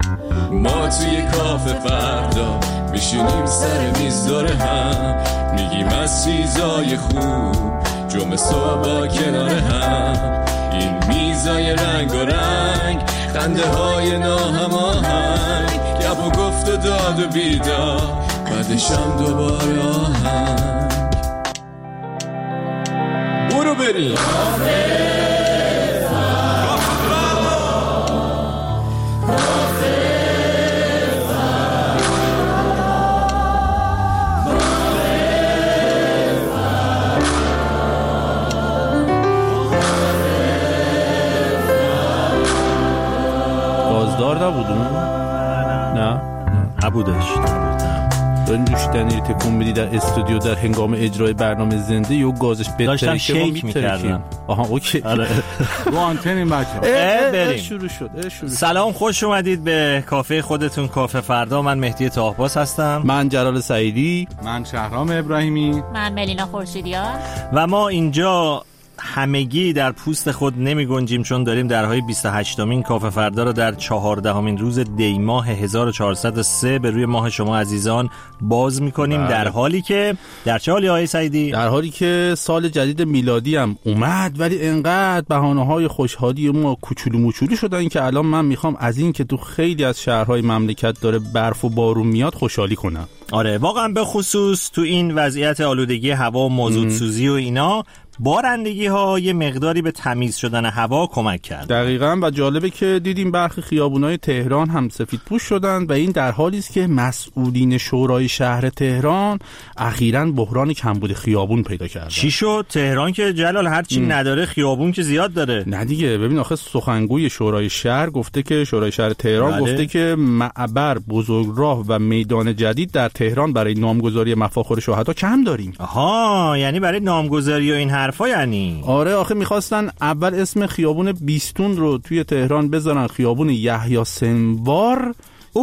ما توی کافه فردا میشینیم سر میز دور هم، میگیم از چیزای خوب جمعه صبح با کنار هم. این میزای رنگ و رنگ، خنده های ناهماهنگ، گپ و گفت و داد و بیدار، بعدشم دوباره آهنگ. برو بریم گازدار نبودون؟ نه نبودش. دارین نوشیدنی تکون میدی در استودیو در هنگام اجرای برنامه زنده یا گازش بهتره داشتم شیک میکردم. آها اوکی. رو آنتن این بچه بریم. شروع شد. سلام، خوش اومدید به کافه خودتون، کافه فردا. من مهدی طاهباز هستم. من جلال سعیدی. من شهرام ابراهیمی. من ملینا خورشیدیان. و ما اینجا همگی در پوست خود نمی گنجیم، چون داریم درهای 28مین کافه فردا رو در 14مین روز دی ماه 1403 به روی ماه شما عزیزان باز می کنیم. در حالی که در چه حالی آقای سعیدی؟ در حالی که سال جدید میلادی هم اومد، ولی انقدر بهانه‌های خوشحالی ما کوچولو موچولو شدن که الان من میخوام از این که تو خیلی از شهرهای مملکت داره برف و بارون میاد خوشحالی کنم. آره واقعا، به خصوص تو این وضعیت آلودگی هوا و مازوتسوزی و اینا، بارندگی ها یه مقداری به تمیز شدن هوا کمک کرد. دقیقاً. و جالبه که دیدیم برخی خیابونای تهران هم سفیدپوش شدن و این در حالی است که مسئولین شورای شهر تهران اخیراً بحران کمبود خیابون پیدا کردن. چی شد؟ تهران که جلال هرچی نداره خیابون که زیاد داره. نه دیگه، ببین آخه سخنگوی شورای شهر گفته که شورای شهر تهران گفته که معبر، بزرگراه و میدان جدید در تهران برای نامگذاری مفاخر شهدا کم داریم. آها، یعنی برای نامگذاری و این حرفا یعنی؟ آره، آخه میخواستن اول اسم خیابون بیستون رو توی تهران بذارن خیابون یحیی سنوار.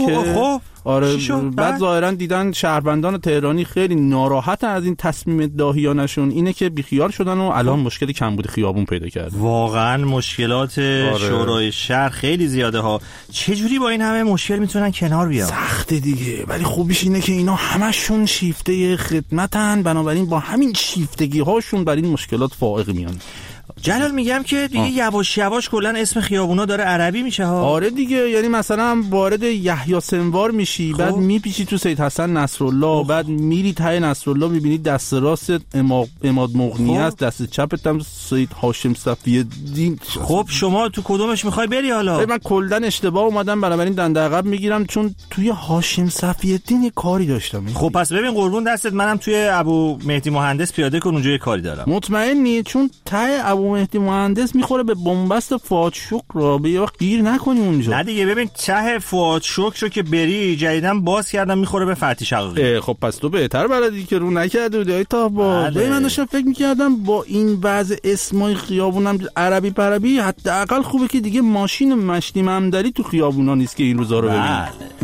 خب آره، بعد ظاهرا دیدن شهروندان تهرانی خیلی ناراحتن از این تصمیم داهیانشون، اینه که بیخیال شدن و الان مشکل کمبود خیابون پیدا کرد. واقعا مشکلات شورای شهر خیلی زیاده ها. چجوری با این همه مشکل میتونن کنار بیان؟ سخته دیگه، ولی خوبیش اینه که اینا همشون شیفته خدمتن، بنابراین با همین شیفتگی هاشون بر این مشکلات فائق میان. جلال میگم که دیگه یواش یواش کلا اسم خیابونا داره عربی میشه ها. آره دیگه، یعنی مثلا وارد یحیی سنوار میشی، بعد میپیچی تو سید حسن نصرالله، بعد میری ته نصرالله میبینی دست راست اماد مغنی است، دست چپت هم سید هاشم صفی‌الدین. خب شما تو کدومش میخوای بری حالا؟ من کلا اشتباه اومدم، بنابراین دنده عقب میگیرم، چون توی هاشم صفی‌الدین یه کاری داشتم. خب پس ببین قربون دستت، منم توی ابو مهدی مهندس پیاده کن، اونجا یه کاری دارم. مطمئنی؟ چون ته ابو مهدی مهندس میخوره به بنبست فؤاد شکر را، به یه وقت گیر نکنی اونجا. نه دیگه، ببین ته فؤاد شکر رو که بری جدیدن باز کردم میخوره به فتحی شقاقی. خب پس تو بهتر بلدی که رو نکرده بودی تا با من داشتم فکر میکردم با این وضع اسمای خیابونم عربی پربی حداقل خوبه که دیگه ماشین مشتی ممدری تو خیابونا نیست که این روزا رو ببینیم.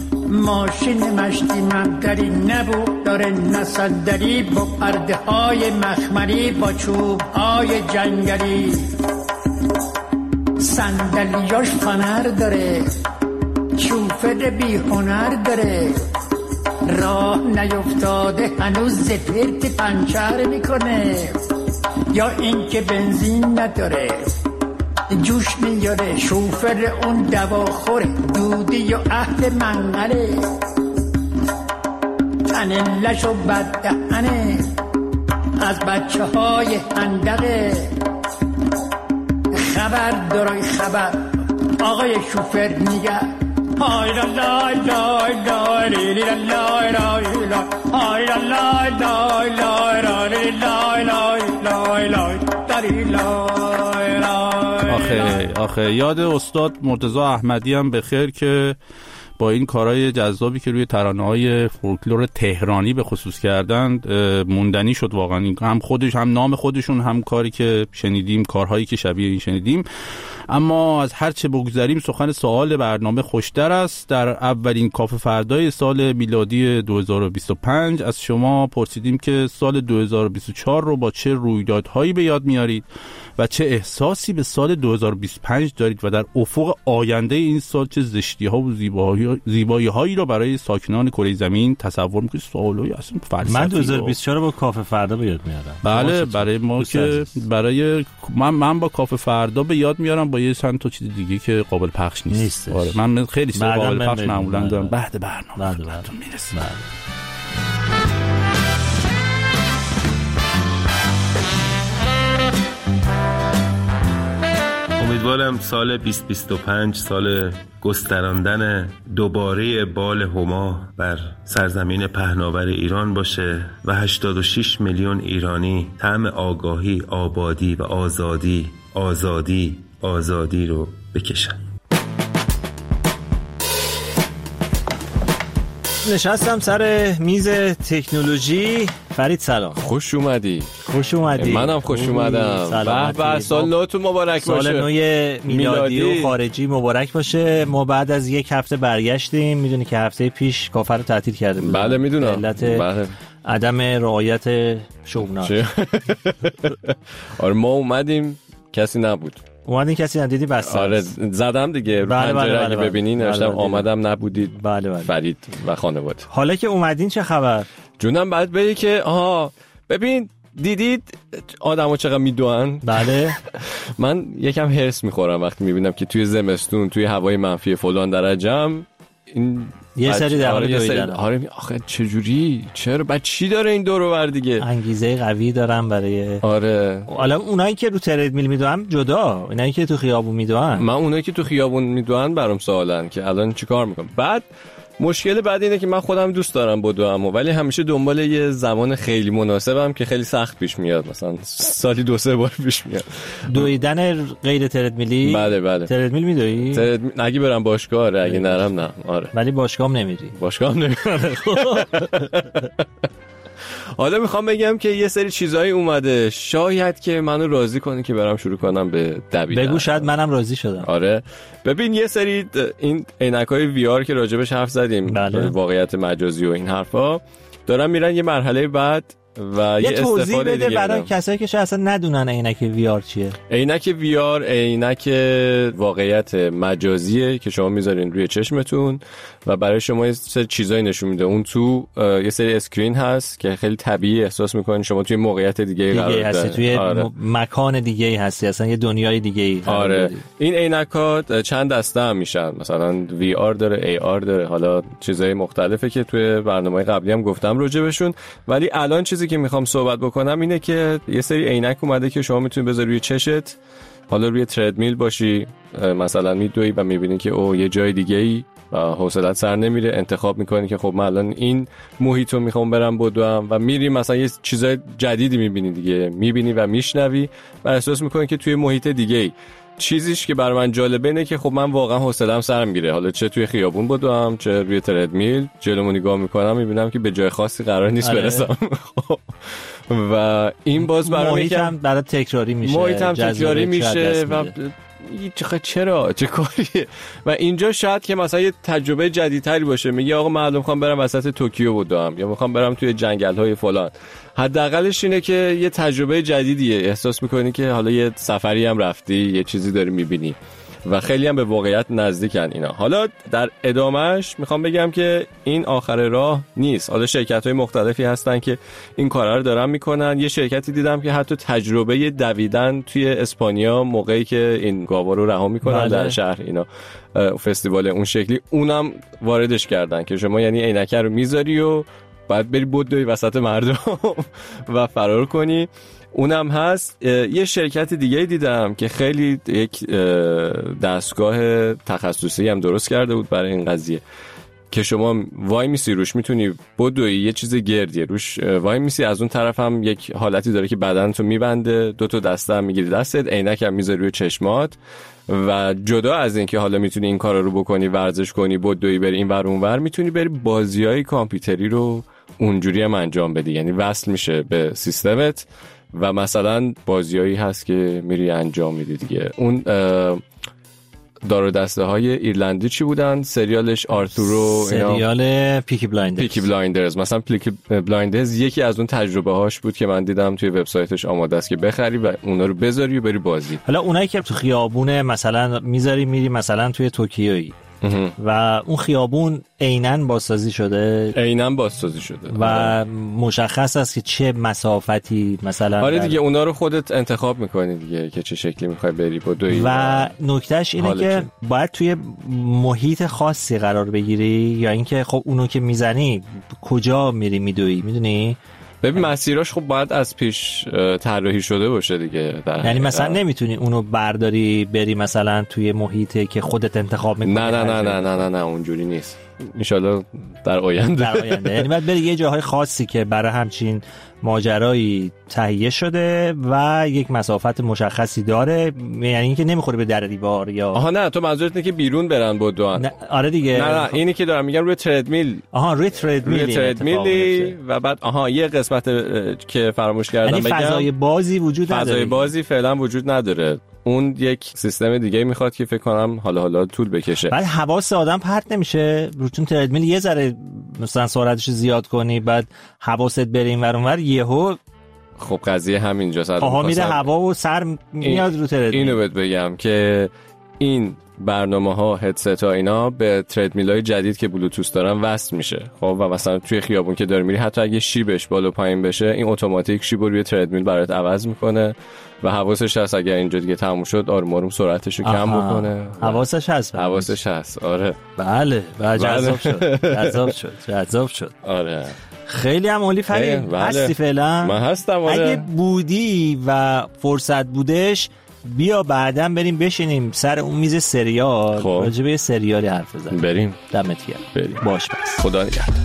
ماشین مشتی ممدری نبود، داره نصدری با پرده های مخمری، با چوب های جنگلی، صندلیاش فنر داره، شوفر بی هنر داره، راه نیفتاده هنوز زپرت پنچر میکنه، یا اینکه بنزین نداره جوش میاره، شوفر اون دواخوره، دودی و اهل منقله، تنلش و بددهنه، از بچه های هندقه، خبر دارای خبر آقای شوفر میگه های لا لای لای لای لی لای لای لای های لا لای لای لای لای لای لای لای لای. آخه یاد استاد مرتضی احمدی هم بخیر که با این کارهای جذابی که روی ترانه‌های فولکلور تهرانی به خصوص کردند موندنی شد واقعا. هم خودش، هم نام خودشون، هم کاری که شنیدیم، کارهایی که شبیه این شنیدیم. اما از هر چه بگذریم سخن سوال برنامه خوشتر است. در اولین کافه فردای سال میلادی 2025 از شما پرسیدیم که سال 2024 رو با چه رویدادهایی به یاد میارید و چه احساسی به سال 2025 دارید و در افق آینده این سال چه زشتی‌ها و زیباهایی زیبایی هایی رو برای ساکنان کره زمین تصور میکنید. سوالای اصلا فلسفی. من 2024 با کافه فردا به یاد میارم. بله برای ما که برای من با کافه فردا به یاد میارم، با یه چند تا چیز دیگه که قابل پخش نیست. آره من خیلی چیزا قابل پخش معمولا دارم بعد برنامه میرسه. امیدوارم سال 2025 سال گستراندن دوباره بال هما بر سرزمین پهناور ایران باشه و 86 میلیون ایرانی طعم آگاهی، آبادی و آزادی رو بکشن. نشستم سر میز تکنولوژی. فرید سلام. خوش اومدی. منم خوش اومدم. به سال نوتون مبارک باشه. سال نو میلادی و خارجی مبارک باشه. ما بعد از یک هفته برگشتیم. میدونی که هفته پیش کافر رو تعطیل کرده بودیم. بله میدونم. علت عدم رعایت شغلات. آره ما اومدیم کسی نبود. اومدین کسی ندیدی بس. آره زدم دیگه رو پنجره اگه ببینین نوشتم آمدم نبودید. بله. فرید و خانواده. حالا که اومدین چه خبر؟ جونم بعد بگی که ببین دیدید آدمو چقدر میدوئن. بله. من یکم هرس میخورم وقتی میبینم که توی زمستون توی هوای منفی فلان درجه‌ام این یه سری در حال دویدن. آره آخه چجوری؟ چرا؟ بعد چی داره این دور و بر دیگه؟ انگیزه قوی دارم برای آره. حالا اونایی که رو تردمیل میدوئن جدا، اونایی که تو خیابون میدوئن. من اونایی که تو خیابون میدوئن برام سوالن که الان چیکار میکنم. بعد مشکل بعد اینه که من خودم دوست دارم بدوم ولی همیشه دنبال یه زمان خیلی مناسبم که خیلی سخت پیش میاد، مثلا سالی 2-3 بار پیش میاد. دویدن غیر تردمیلی؟ بله. تردمیل میدوی؟ اگه برم باشگاه اگه نرم نه. آره. ولی باشگاهم نمیری. حالا میخوام بگم که یه سری چیزایی اومده شاید که منو راضی کنه که برام شروع کنم به دویدن. بگو شاید منم راضی شدم. آره ببین یه سری این عینکای وی آر که راجبش حرف زدیم، بله. واقعیت مجازی و این حرفا دارن میرن یه مرحله بعد و یه توضیح بده برای میدم. کسایی که شاید اصلا ندونن عینک وی آر چیه. عینک وی آر عینک واقعیت مجازیه که شما میذارین روی چشمتون و برای شما یه سری چیزایی نشون میده. اون تو یه سری اسکرین هست که خیلی طبیعی احساس میکنین شما توی موقعیت دیگه قرار هستی، توی مکان دیگه هستی، اصلا یه دنیای دیگه. آره این عینکات چند دسته هم میشن، مثلا وی آر داره، ای آر داره، حالا چیزای مختلفه که توی برنامه‌های قبلی هم گفتم راجبشون. ولی الان چیزی که میخوام صحبت بکنم اینه که یه سری عینک اومده که شما میتونی بذاری روی چشت، حالا روی تردمیل باشی مثلا میدوی و میبینی که یه جای دیگه‌ای و حوصله‌ات سر نمیره، انتخاب میکنی که خب من الان این محیطو میخوام برم بدوم و میری مثلا یه چیزای جدیدی میبینی دیگه، میبینی و میشنوی و احساس میکنی که توی محیط دیگه‌ای. چیزیش که برای من جالبه اینه که خب من واقعا حوصله‌ام سر میگیره، حالا چه توی خیابون بدوم چه روی تردمیل، جلومو نگاه میکنم میبینم که به جای خاصی قرار نیست برسم. و این باز برای محیطم برای تکراری میشه و چرا چه کاریه. و اینجا شاید که مثلا یه تجربه جدیدتری باشه، میگه آقا من میخوام برم وسط توکیو بدوم یا میخوام برم توی جنگل‌های فلان. حداقلش اینه که یه تجربه جدیدیه، احساس میکنی که حالا یه سفری هم رفتی، یه چیزی داری میبینی و خیلی هم به واقعیت نزدیکن اینا. حالا در ادامهش میخوام بگم که این آخر راه نیست. حالا شرکت‌های مختلفی هستن که این کارا رو دارن میکنن. یه شرکتی دیدم که حتی تجربه دویدن توی اسپانیا موقعی که این گاوا رو رها میکنن در شهر اینا فستیوال اون شکلی اونم واردش کردن که شما یعنی عینک رو میذاری و بعد بری بدوی وسط مردم و فرار کنی. اونم هست. یه شرکت دیگه دیدم که خیلی یک دستگاه تخصصی هم درست کرده بود برای این قضیه که شما وای میسی روش، میتونی بدوی یه چیز گردیه روش وای میسی، از اون طرف هم یک حالتی داره که بدنتو میبنده، 2 تا دسته هم میگیری دستت، عینک هم میذاری روی چشمات و جدا از این که حالا میتونی این کارا رو بکنی، ورزش کنی، بدوی بری این ور اون ور، میتونی بری بازیای کامپیوتری رو اونجوری هم انجام بدی، یعنی وصل میشه به سیستمت و مثلا بازیایی هست که میری انجام میدی دیگه. اون دار و دسته های ایرلندی چی بودن؟ سریالش آرتورو، سریال پیکی بلایندرز. مثلا پیکی بلایندرز یکی از اون تجربه هاش بود که من دیدم توی وبسایتش آماده است که بخری و اونا رو بذاری و بری بازی. حالا اونایی که تو خیابونه مثلا میذاری میری مثلا توی توکیویی، و اون خیابون عیناً بازسازی شده و مشخص است که چه مسافتی مثلا. آره دیگه اونا رو خودت انتخاب میکنی دیگه که چه شکلی میخوای بری بدوی. و نکتهش اینه که باید توی محیط خاصی قرار بگیری یا اینکه خب اونو که میزنی کجا میری میدوی، میدونی؟ ببین مسیراش خب باید از پیش طراحی شده باشه دیگه. یعنی مثلا نمیتونی اونو برداری بری مثلا توی محیطی که خودت انتخاب میکنی. نه اونجوری نیست انشالله در آینده. یعنی باید بری یه جاهای خاصی که برای همچین ماجرایی تهیه شده و یک مسافت مشخصی داره، یعنی اینکه نمیخوره به در دیوار یا آها نه تو منظورت اینه که بیرون برن بدوان. آره دیگه. نه اینی که دارم میگم روی تردمیل. روی تردمیلی و بعد یه قسمت که فراموش کردم بگم، فضای بازی وجود نداره. فضای بازی فعلا وجود نداره. اون یک سیستم دیگه میخواد که فکر کنم حالا طول بکشه. بعد حواس آدم پرت نمیشه روتون تردمیل یه ذره مثلا سرعتش زیاد کنی بعد حواست بریم ور اونور یهو خب قضیه همینجاست. میره هوا و سر میاد رو تردمیل. اینو بهت بگم که این برنامه‌ها هدست ها اینا به تردمیل‌های جدید که بلوتوث دارن وصل میشه. خب و مثلا توی خیابون که داری میری حتی اگه شیبش بالا پایین بشه این اتوماتیک شیب رو روی تردمیل برات عوض میکنه و حواسش هست اگر اینجا دیگه تموم شد آروم آروم سرعتش رو کم بکنه. حواسش هست. آره بله جذاب شد. آره خیلی هم عالی. فرید هستی فعلا؟ من هستم. آره اگه بودی و فرصت بودش بیا بعداً بریم بشینیم سر اون میز سریال راجع به یه سریالی حرف بزنیم. بریم. دمت گرم. بریم. باش بس. خدا نگهدار.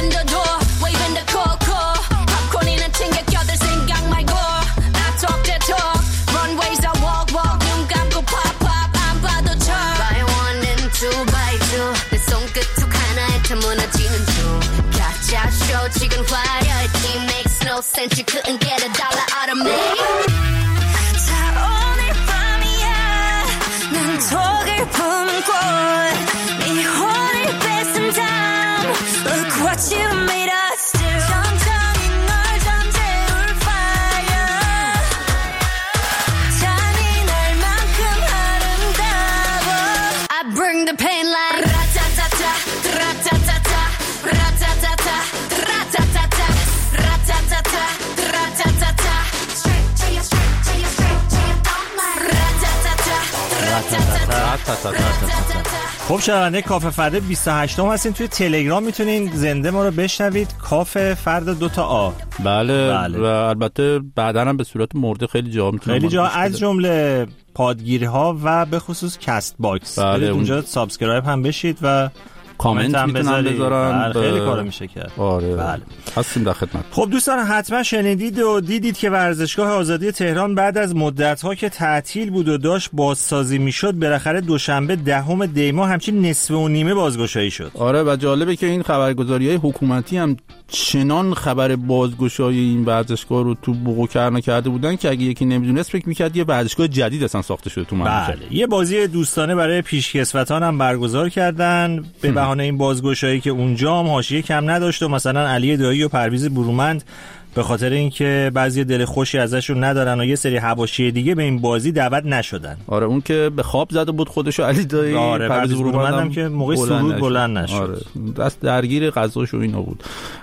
خب شنونده کافه فردا 28 هستین توی تلگرام میتونین زنده ما رو بشنوید. کافه فردا 2 بله. و البته بعدا هم به صورت مرده خیلی جا میتونن خیلی جا از جمله پادگیرها و به خصوص کست باکس. بله اونجا سابسکرایب هم بشید و کامنت هم بذارن. خیلی کارا میشه کرد. آره بله هستیم در خدمت. خب دوستان حتما شنیدید و دیدید که ورزشگاه آزادی تهران بعد از مدت‌ها که تعطیل بود و داشت بازسازی میشد بالاخره دوشنبه 10 دی ماه همچین نصف و نیمه بازگشایی شد. آره و جالبه که این خبرگزاری‌های حکومتی هم چنان خبر بازگشایی این ورزشگاه رو تو بوق و کرنا کرده بودن که اگه یکی نمیدونست فکر می‌کرد یه ورزشگاه جدید اصلا ساخته شده تو مملکت. بله یه بازی دوستانه برای پیشکسوتان هم برگزار کردن به بهانه این بازگشایی که اونجا هم حاشیه کم نداشت و مثلا علی دایی و پرویز برومند به خاطر اینکه بعضی دل خوشی ازشون ندارن و یه سری حواشی دیگه به این بازی دعوت نشدن. آره اون که به خواب زده بود خودشو علی دایی. آره پرویز برومند هم که موقع سرود بلند نشد. آره دست درگیر قضاش و اینا بود.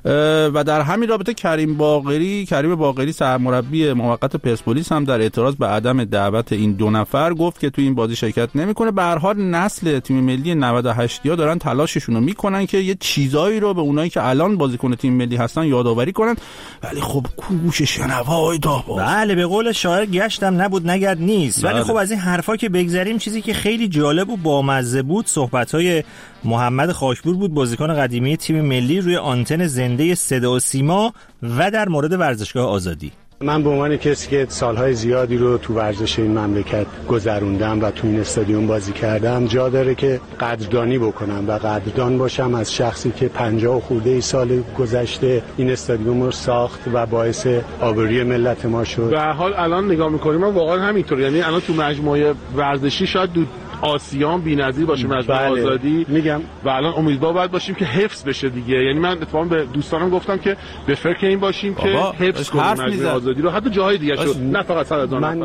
و در همین رابطه کریم باقری سرمربی موقت پرسپولیس هم در اعتراض به عدم دعوت این 2 نفر گفت که تو این بازی شرکت نمیکنه. به هر حال نسل تیم ملی 98 یا دارن تلاششون رو میکنن که یه چیزایی رو به اونایی که الان بازیکن تیم ملی هستن یادآوری کنن. ولی خب گوش شنوای داغ. بله به قول شاعر گشتم نبود نگرد نیست. ولی خب از این حرفا که بگذریم چیزی که خیلی جالب و بامزه بود صحبت‌های محمد خاکپور بود، بازیکن قدیمی تیم ملی روی آنتن زنده صدا و سیما و در مورد ورزشگاه آزادی. من به عنوان کسی که سالهای زیادی رو تو ورزش این مملکت گذروندم و تو این استادیوم بازی کردم جا داره که قدردانی بکنم و قدردان باشم از شخصی که 50 خورده سال گذشته این استادیوم رو ساخت و باعث آبروی ملت ما شد. به هر حال الان نگاه می‌کنیم واقعا همینطور، یعنی الان تو مجموعه ورزشی شاید آسیان بی‌نظیر باشه مجموعه آزادی میگم و الان امیدوار باید باشیم که حفظ بشه دیگه. یعنی من اتفاقا به دوستانم گفتم که به فکر این باشیم که حفظ کنیم مجموعه آزادی رو حتی جاهای دیگه شد نه فقط 100,000 نفر.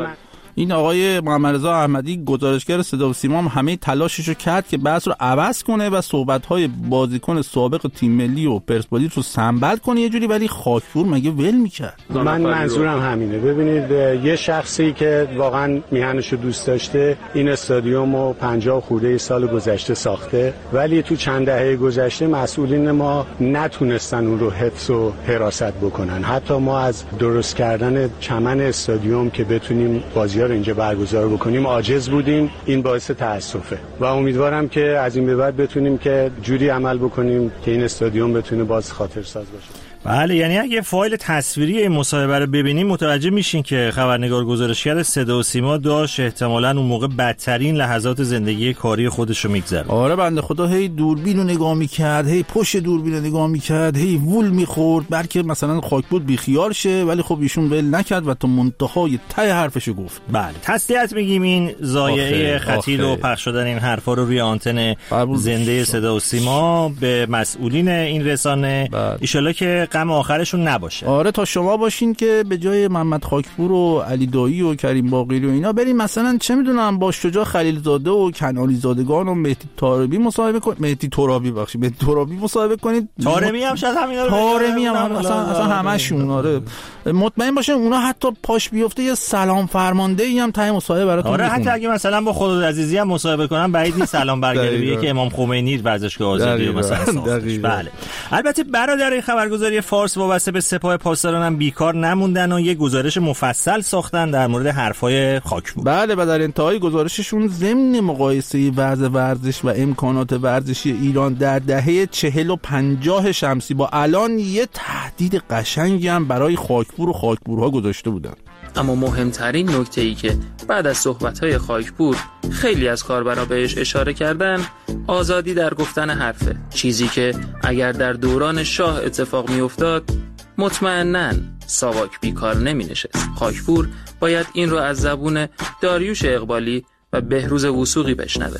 این آقای محمد رضا احمدی گزارشگر صدا و سیما همه تلاششو کرد که بحث رو عوض کنه و صحبت‌های بازیکن سابق تیم ملی و پرسپولیس رو سنبل کنه یه جوری، ولی خاکپور مگه ول می‌کرد؟ من منظورم همینه. ببینید یه شخصی که واقعا میهنشو دوست داشته این استادیومو 50 خورده سال گذشته ساخته، ولی تو چند دهه گذشته مسئولین ما نتونستن اون رو حفظ و حراست بکنن. حتی ما از درست کردن چمن استادیوم که بتونیم بازی‌ها رو اینجا برگزار بکنیم عاجز بودیم. این باعث تأسفه و امیدوارم که از این به بعد بتونیم که جوری عمل بکنیم که این استادیوم بتونه باز خاطرساز باشه. بله، یعنی اگه فایل تصویری این مصاحبه رو ببینیم متوجه میشین که خبرنگار گزارشگر صدا و سیما داشت احتمالاً اون موقع بدترین لحظات زندگی کاری خودش رو میگذره. آره بنده خدا هی دوربین رو نگاه میکرد، هی پشت دوربین رو نگاه میکرد، هی وول میخورد بلکه مثلا خاکپور بیخیال شه، ولی خب ایشون ول نکرد و تا منتهای ته حرفش گفت. بله، تسلیت میگیم این ضایعه خطیر و پخش شدن این حرفا رو روی آنتن زنده صدا و سیما به مسئولین این رسانه. ان شاءالله که غم آخرشون نباشه. آره تا شما باشین که به جای محمد خاکپور و علی دایی و کریم باقری و اینا بریم مثلا چه میدونم با شجاع خلیلزاده و کنعانی زادگان و مهدی ترابی مصاحبه کنید. مهدی ترابی مصاحبه کنید. طارمی هم شاید همینا رو طارمی هم اصلا همشون. آره مطمئن باشین اونا حتی پاش بیفته یه سلام فرمانده‌ای هم ته مصاحبه براتون آره حتی اگه مثلا با خالد عزیزی هم مصاحبه کنن بعید نیست سلام برگردونه که امام خمینی ورزشگاه آزادی مثلا ساختش. بله البته برادر خبرگزاری فارس وابسته به سپاه پاسداران هم بیکار نموندن و یه گزارش مفصل ساختن در مورد حرفای خاکپور. بله و در انتهای گزارششون ضمن مقایسه وضع ورزش و امکانات ورزشی ایران در دهه 40 و 50 شمسی با الان یه تهدید قشنگی هم برای خاکپور و خاکپورها گذاشته بودن. اما مهمترین نکته‌ای که بعد از صحبت‌های خاکپور خیلی از کاربرا بهش اشاره کردن آزادی در گفتن حرفه، چیزی که اگر در دوران شاه اتفاق می‌افتاد مطمئناً ساواک بیکار نمی‌نشست. خاکپور باید این رو از زبون داریوش اقبالی و بهروز وثوقی بشنوه.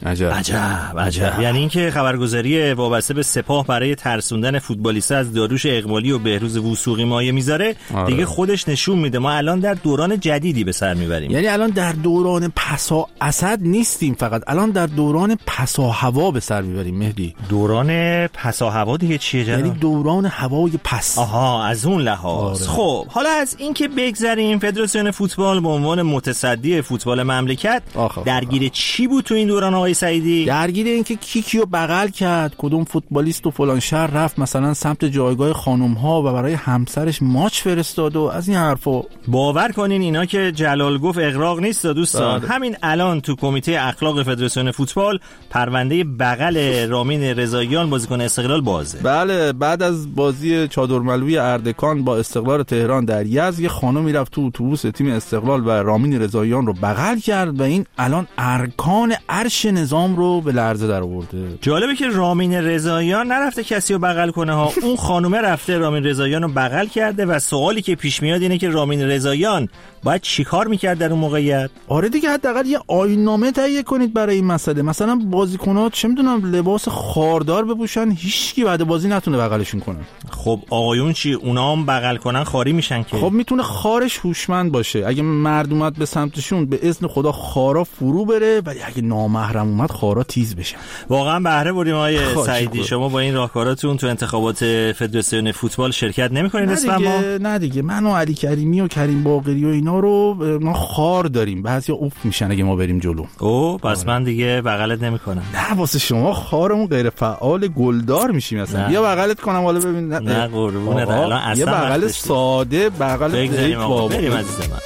عجب. یعنی اینکه خبرگزاری وابسته به سپاه برای ترسوندن فوتبالیستا از داریوش اقبالی و بهروز وثوقی مایه میذاره. دیگه خودش نشون میده ما الان در دوران جدیدی به سر میبریم. یعنی الان در دوران پسا اسد نیستیم، فقط الان در دوران پسا هوا به سر میبریم. مهدی دوران پسا هوا دیگه چیه جناب؟ یعنی دوران هوای پس. آها از اون لحاظ. خب حالا از اینکه بگذریم، فدراسیون فوتبال به عنوان متصدی فوتبال مملکت درگیر چی بود تو این دوران سعیدی؟ درگیر این که کیکیو بغل کرد، کدوم فوتبالیست و فلان شهر رفت مثلا سمت جایگاه خانم‌ها و برای همسرش ماچ فرستاد و از این حرفا. باور کنین اینا که جلال گفت اغراق نیست دوستان. همین الان تو کمیته اخلاق فدراسیون فوتبال پرونده بغل رامین رضاییان بازیکن استقلال بازه. بله بعد از بازی چادرملوی اردکان با استقلال تهران در یزد یه خانمی رفت تو اتوبوس تیم استقلال و رامین رضاییان رو بغل کرد و این الان ارکان عرش نظام رو به لرزه در آورده. جالبه که رامین رضاییان نرفته کسی رو بغل کنه ها، اون خانومه رفته رامین رضاییان رو بغل کرده و سوالی که پیش میاد اینه که رامین رضاییان باید چیکار میکرد در اون موقعیت؟ آره دیگه حداقل یه آیین‌نامه تهیه کنید برای این مسئله. مثلا بازیکنات چه میدونم لباس خاردار بپوشن، هیچکی بعد بازی نتونه بغلشون کنه. خب آقایون چی؟ اونا هم بغل کنن خاری میشن که. خب میتونه خارش هوشمند باشه، اگه مرد اومد به سمتشون به اذن خدا خارا فرو بره، ولی اگه نامحرم اومد خارا تیز بشن. واقعا بهره بردیم آقای سعیدی. شما با این راهکاراتون تو انتخابات فدراسیون فوتبال شرکت نمی‌کنید اسم ما؟ نه دیگه من و علی کریمی و کریم باقری و اینا رو ما خار داریم، بعضیا اوف میشن اگه ما بریم جلو. پس من دیگه بغلت نمیکنم. نه واسه شما خارمون غیر فعال گلدار میشیم اصلا. بیا بغلت کنم حالا ببین. نه قربونت الان اصلا یه بغل ساده، بغل بریم بریم عزیز من.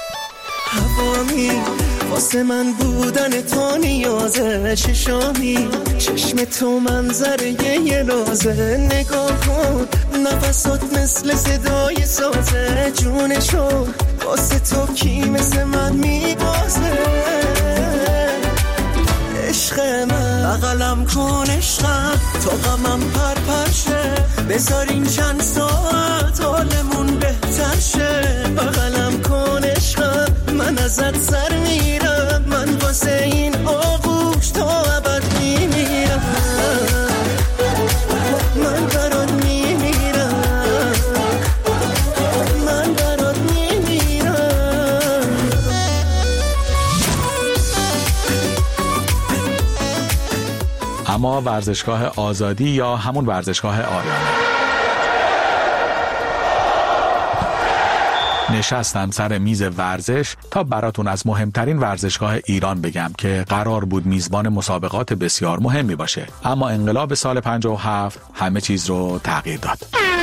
هوامی واسه من بودن تو نیازه، ششامی چشم تو منظره یه رازه، نگاه کن نفسات مثل صدای سازه، جونشو واسه تو کی مثل من میبازه، عشق من بغلم کن عشقم تا غمم پرشه، بذارین چند ساعت حالمون بهتر شه، بغلم کن عشقم من ازت سر میرم، من واسه این آغوش تا ابد میمیرم، من برات میمیرم، من برات میمیرم. اینجا ورزشگاه آزادی یا همون ورزشگاه آریامر. نشستم سر میز ورزش تا براتون از مهمترین ورزشگاه ایران بگم که قرار بود میزبان مسابقات بسیار مهمی باشه، اما انقلاب سال 57 همه چیز رو تغییر داد.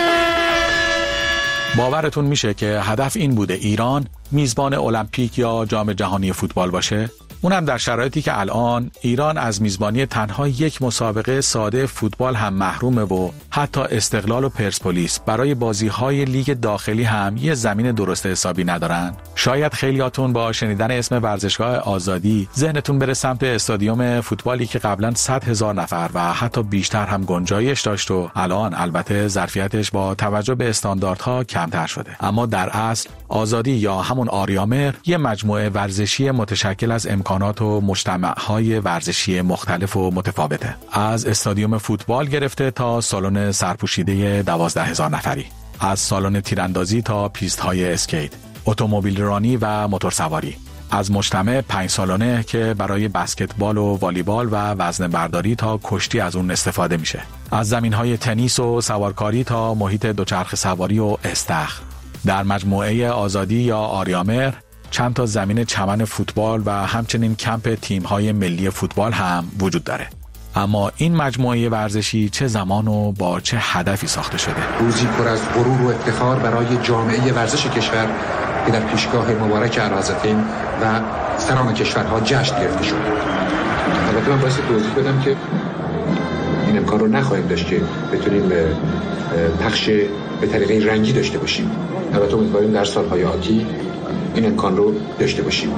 باورتون میشه که هدف این بوده ایران میزبان المپیک یا جام جهانی فوتبال باشه؟ اونم در شرایطی که الان ایران از میزبانی تنها یک مسابقه ساده فوتبال هم محرومه و حتی استقلال و پرسپولیس برای بازی‌های لیگ داخلی هم یه زمین درست حسابی ندارن. شاید خیلیاتون با شنیدن اسم ورزشگاه آزادی ذهنتون بره سمت استادیوم فوتبالی که قبلا 100,000 نفر و حتی بیشتر هم گنجایش داشت و الان البته ظرفیتش با توجه به استانداردها کمتر شده. اما در اصل آزادی یا همون آریامر یه مجموعه ورزشی متشکل از امکانات و مجتمع‌های ورزشی مختلف و متفاوته. از استادیوم فوتبال گرفته تا سالن سرپوشیده 12,000 نفری، از سالن تیراندازی تا پیست‌های اسکیت، اتومبیل رانی و موتورسواری، از مجتمع 5 سالانه که برای بسکتبال و والیبال و وزنه برداری تا کشتی از اون استفاده میشه، از زمین‌های تنیس و سوارکاری تا محیط دوچرخه سواری و استخر. در مجموعه آزادی یا آریامر چند تا زمین چمن فوتبال و همچنین کمپ تیم‌های ملی فوتبال هم وجود داره. اما این مجموعه ورزشی چه زمان و با چه هدفی ساخته شده؟ روزی پر از غرور و افتخار برای جامعه ورزش کشور که در پیشگاه مبارک اعلیحضرتین و سران کشورها جشن گرفته شد. البته من باید توضیح بدم که این امکان رو نخواهیم داشت که بتونیم پخش به طریق رنگی داشته باشیم. البته امیدواریم در سالهای آتی این امکان رو داشته باشیم.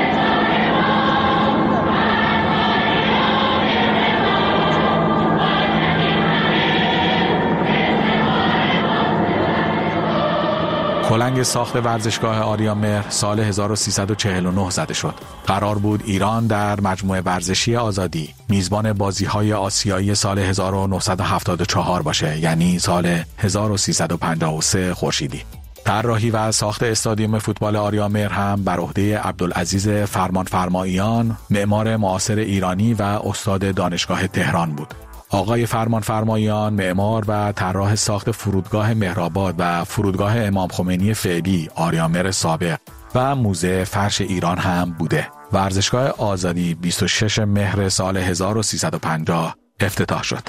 کلنگ ساخت ورزشگاه آریامر سال 1349 زده شد. قرار بود ایران در مجموعه ورزشی آزادی میزبان بازی‌های آسیایی سال 1974 باشه، یعنی سال 1353 خورشیدی. طراحی و ساخت استادیوم فوتبال آریامر هم بر عهده عبدالعزیز فرمانفرماییان، معمار معاصر ایرانی و استاد دانشگاه تهران بود. آقای فرمانفرماییان معمار و طراح ساخت فرودگاه مهرآباد و فرودگاه امام خمینی فعلی آریامر سابق و موزه فرش ایران هم بوده. ورزشگاه آزادی 26 مهر سال 1350 افتتاح شد.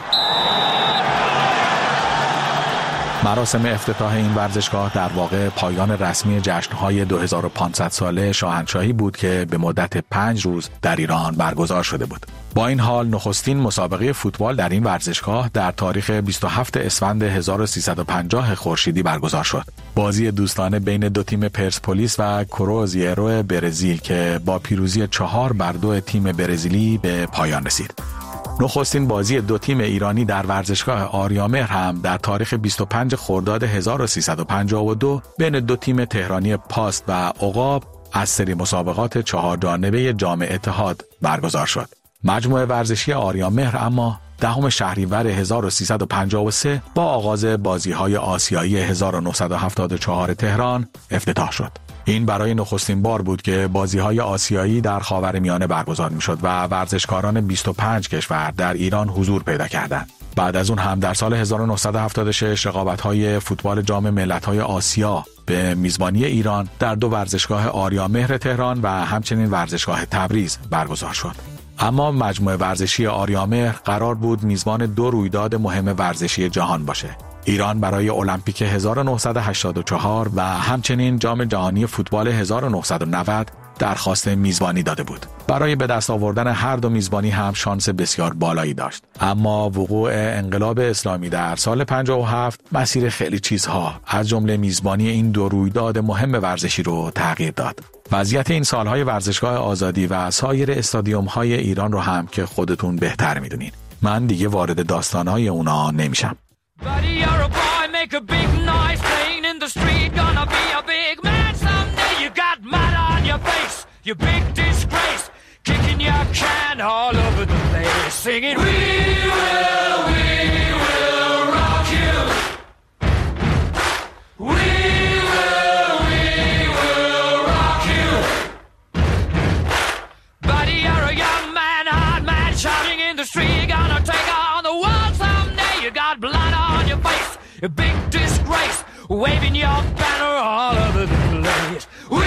مراسم افتتاح این ورزشگاه در واقع پایان رسمی جشن‌های 2500 ساله شاهنشاهی بود که به مدت 5 روز در ایران برگزار شده بود. با این حال نخستین مسابقه فوتبال در این ورزشگاه در تاریخ 27 اسفند 1350 خورشیدی برگزار شد. بازی دوستانه بین دو تیم پرسپولیس و کروزیرو برزیل که با پیروزی 4-2 تیم برزیلی به پایان رسید. نخستین بازی دو تیم ایرانی در ورزشگاه آریامر هم در تاریخ 25 خرداد 1352 بین دو تیم تهرانی پاست و عقاب از سری مسابقات 4 جانبه جام اتحاد برگزار شد. مجموعه ورزشی آریامر اما 10 شهریور 1353 با آغاز بازی‌های آسیایی 1974 تهران افتتاح شد. این برای نخستین بار بود که بازی‌های آسیایی در خاورمیانه برگزار می‌شد و ورزشکاران 25 کشور در ایران حضور پیدا کردند. بعد از اون هم در سال 1976 رقابت‌های فوتبال جام ملت‌های آسیا به میزبانی ایران در 2 ورزشگاه آریامهر تهران و همچنین ورزشگاه تبریز برگزار شد. اما مجموعه ورزشی آریامهر قرار بود میزبان 2 رویداد مهم ورزشی جهان باشه. ایران برای المپیک 1984 و همچنین جام جهانی فوتبال 1990 درخواست میزبانی داده بود. برای به دست آوردن هر دو میزبانی هم شانس بسیار بالایی داشت. اما وقوع انقلاب اسلامی در سال 57 مسیر خیلی چیزها از جمله میزبانی این 2 رویداد مهم ورزشی رو تغییر داد. وضعیت این سالهای ورزشگاه آزادی و سایر استادیوم‌های ایران رو هم که خودتون بهتر میدونین. من دیگه وارد داستان‌های اونا نمیشم. Buddy, you're a boy, make a big noise, playing in the street, gonna be a big man someday. You got mud on your face, you big disgrace, kicking your can all over the place, singing, we will rock you. We will rock you. Buddy, you're a young man, hard man, shouting in the street, gonna take off. waving your banner all over the place. We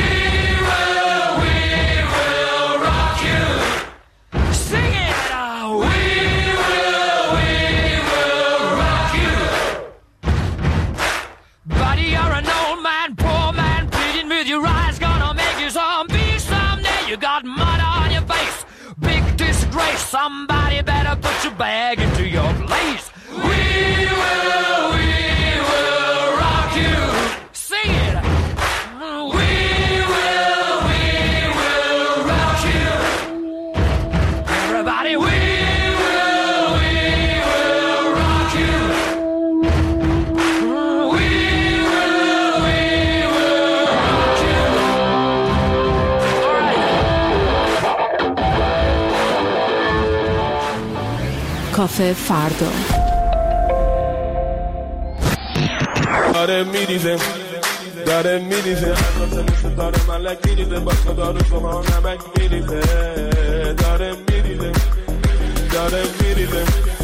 will rock you. Sing it. We will rock you. Buddy, you're an old man, poor man, pleading with your eyes, gonna make you zombie someday. You got mud on your face, big disgrace. Somebody better put your bag into your place. We will rock you. Sing it. We will rock you. Everybody, we will rock you. We will rock you. All right. کافه فردا. داره میریزه داره میریزه داره ملک میریزه با داره شما نمک میریزه داره میریزه داره میریزه.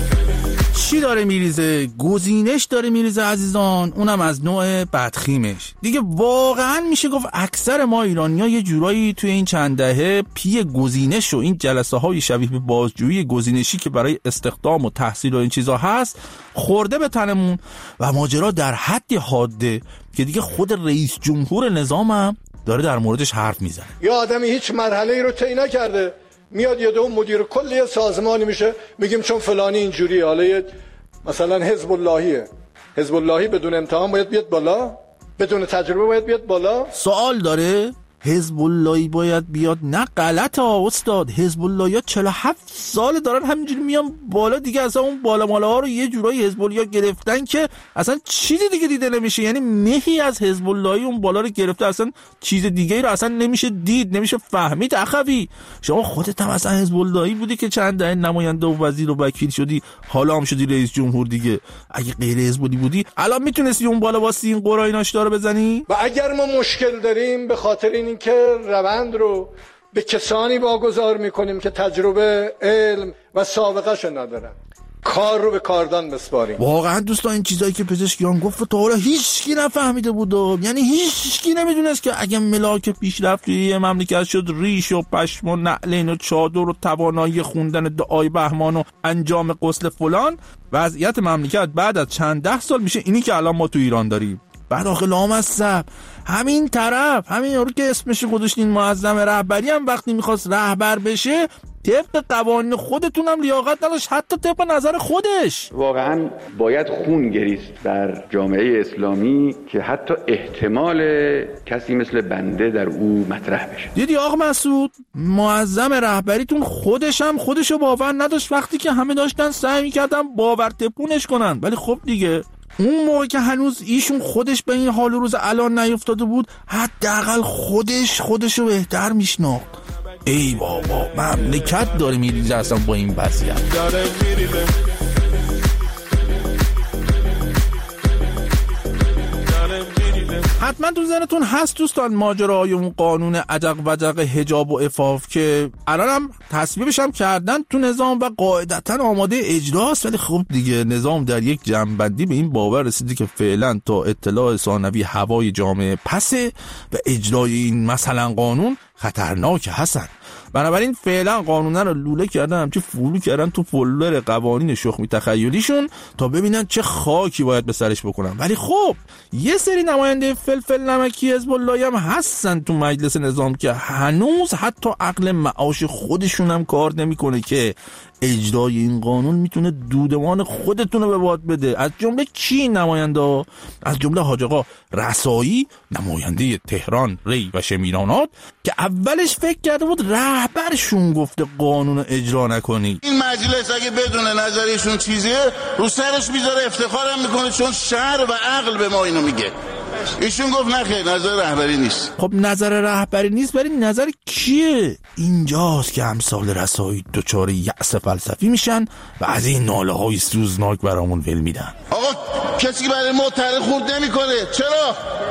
چی داره میریزه؟ گزینش داره میریزه عزیزان، اونم از نوع بدخیمش. دیگه واقعا میشه گفت اکثر ما ایرانی‌ها یه جورایی توی این چند دهه پی گزینش و این جلسه های شبیه به بازجویی گزینشی که برای استخدام و تحصیل و این چیزا هست خورده به تنمون و ماجرا در حدی حاده که دیگه خود رئیس جمهور نظامم داره در موردش حرف میزنه. یا آدمی هیچ مرحله‌ای رو طی نکرده میاد یه دو مدیر کل سازمانی میشه، میگیم چون فلانی اینجوری، حالا مثلا حزب اللهی بدون امتحان باید بیاد بالا، بدون تجربه باید بیاد بالا. سوال داره حزب اللهی باید بیاد؟ نه غلطه استاد، حزب اللهی 47 سال دارن همینجوری میان بالا دیگه، اصلا اون بالا مالا ها رو یه جورایی حزب اللهی گرفتن که اصلا چیزی دیگه دیده نمیشه. یعنی مهی از حزب اللهی اون بالا رو گرفته، اصلا چیز دیگه ای رو اصلا نمیشه دید، نمیشه فهمید. اخوی شما خودت هم اصلا حزب اللهی بودی که چند دهه نماینده و وزیر و وکیل شدی، حالا هم شدی رئیس جمهور دیگه. اگه غیر حزب اللهی بودی الان میتونستی اون بالا واسه این قرای ناشتا رو بزنی؟ و اگر ما مشکل داریم به خاطر این که روند رو به کسانی واگذار میکنیم که تجربه، علم و سابقه شو ندارن، کار رو به کاردان بسپاریم. واقعا دوستان این چیزایی که پزشکیان گفت تا حالا هیچکی نفهمیده بود، یعنی هیچکی نمیدونست که اگه ملاک پیشرفت توی مملکت شد ریش و پشم و نعلین و چادر و توانایی خوندن دعای بهمان و انجام غسل فلان، وضعیت مملکت بعد از چند ده سال میشه اینی که الان ما تو ایران داریم. بعد آخه لامصب همین طرف، همین رو که اسمش گذاشتین معظم رهبری، هم وقتی میخواست رهبر بشه طبق قوانین خودتون هم لیاقت نداشت، حتی طبق نظر خودش. واقعا باید خون گریست در جامعه اسلامی که حتی احتمال کسی مثل بنده در او مطرح بشه. دیدی آقا مسعود، معظم رهبریتون خودشو باور نداشت وقتی که همه داشتن سعی میکردن باور تپونش کنن. ولی خب دیگه اون موقع که هنوز ایشون خودش به این حال روز الان نیفتاده بود، حداقل خودشو بهتر میشناخت. ای بابا مملکت داره میریزه اصلا با این وضعیت. حتما تو ذهنتون هست دوستان ماجرای اون قانون عجق وجق حجاب و عفاف که الان هم تصویبش هم کردن تو نظام و قاعدتا آماده اجراست. ولی خب دیگه نظام در یک جنبندی به این باور رسیدی که فعلا تا اطلاع ثانوی هوای جامعه پسه و اجرای این مثلا قانون خطرناک هستن. بنابراین فعلا قانونا رو لوله کردن، همچه فولو کردن تو فولر قوانین شخمی تخیلیشون تا ببینن چه خاکی باید به سرش بکنن. ولی خب یه سری نماینده فلفل نمکی حزب اللهی هم هستن تو مجلس نظام که هنوز حتی عقل معاش خودشون هم کار نمیکنه که اجرای این قانون میتونه دودمان خودتون رو به باد بده. از جمله کی نماینده؟ از جمله حاج آقا رسایی، نماینده تهران، ری و شمیرانات، که اولش فکر کرده بود رهبرشون گفته قانون رو اجرا نکنی. این مجلس اگه بدون نظریشون چیزیه رو سرش میذاره، افتخارم میکنه چون شعر و عقل به ما اینو میگه. ایشون گفت نه خیر نظر رهبری نیست. خب نظر رهبری نیست، ولی نظر کیه؟ اینجاست که امثال رسایی دچار یأس فلسفی میشن و از این ناله های سوزناک برامون ول میدن. آقا کسی برای ما تره خورد نمیکنه. چرا؟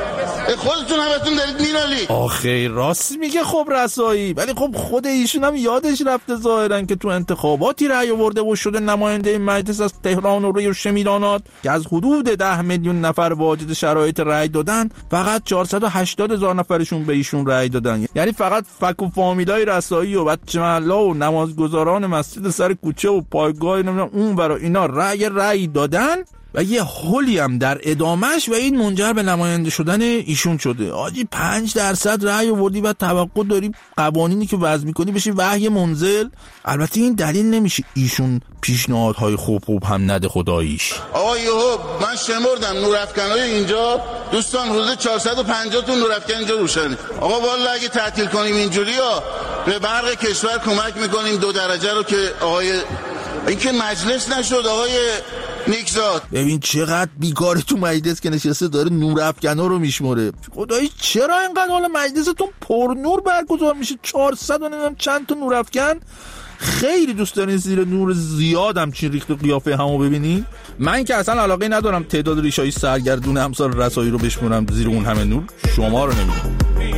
خودتون همتون دارید میرالی. آخه راست میگه خب رسایی، ولی خب خود ایشون هم یادش رفته ظاهرا که تو انتخاباتی رأی آورده و شده نماینده مجلس از تهران و روی شمیرانات که از حدود 10 میلیون نفر واجد شرایط رأی دادن فقط 480,000 نفرشون به ایشون رأی دادن. یعنی فقط فک و فامیلای رسایی و بچه محلا و نمازگزاران مسجد سر کوچه و پایگاه نمیدونم اون برا اینا رأی دادن و یه هولی هم در ادامش و این منجر به نماینده شدن ایشون شده. آجی 5% رأی آوردی و توقع داری قوانینی که وضع میکنی بشه وحی منزل. البته این دلیل نمیشه ایشون پیشنهادهای خوب هم نده خداییش. آقا یهو من شمردم نورافکنای اینجا دوستان حدود 450 تا نورافکن اینجا روشنه. آقا والله اگه تعطیل کنیم اینجوریا به برق کشور کمک میکنیم 2 درجه رو که آقای این که مجلس نشد آقای نیکزاد. ببین چقدر بیکاره تو مجلس که نشسته داره نورافکنا رو میشمره. خدایی چرا اینقدر حالا مجلستون پر نور برگزار میشه؟ 400 و نمیدونم چند تا نورافکن. خیلی دوست دارین زیر نور زیادم چین ریخت و قیافه همو ببینی؟ من که اصلا علاقه ندارم تعداد ریشای سرگردون امثال رسایی رو بشمونم زیر اون همه نور. شما رو نمیدونم.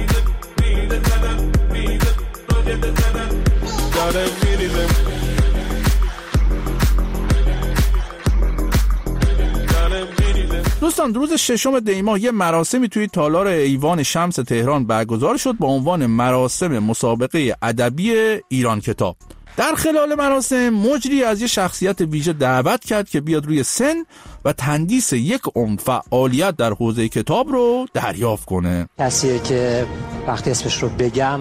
دوستان روز 6 دی ماه یه مراسمی توی تالار ایوان شمس تهران برگزار شد با عنوان مراسم مسابقه ادبی ایران کتاب. در خلال مراسم مجری از یه شخصیت ویژه دعوت کرد که بیاد روی سن و تندیس یک عمر فعالیت در حوزه کتاب رو دریافت کنه. کسیه که وقتی اسمش رو بگم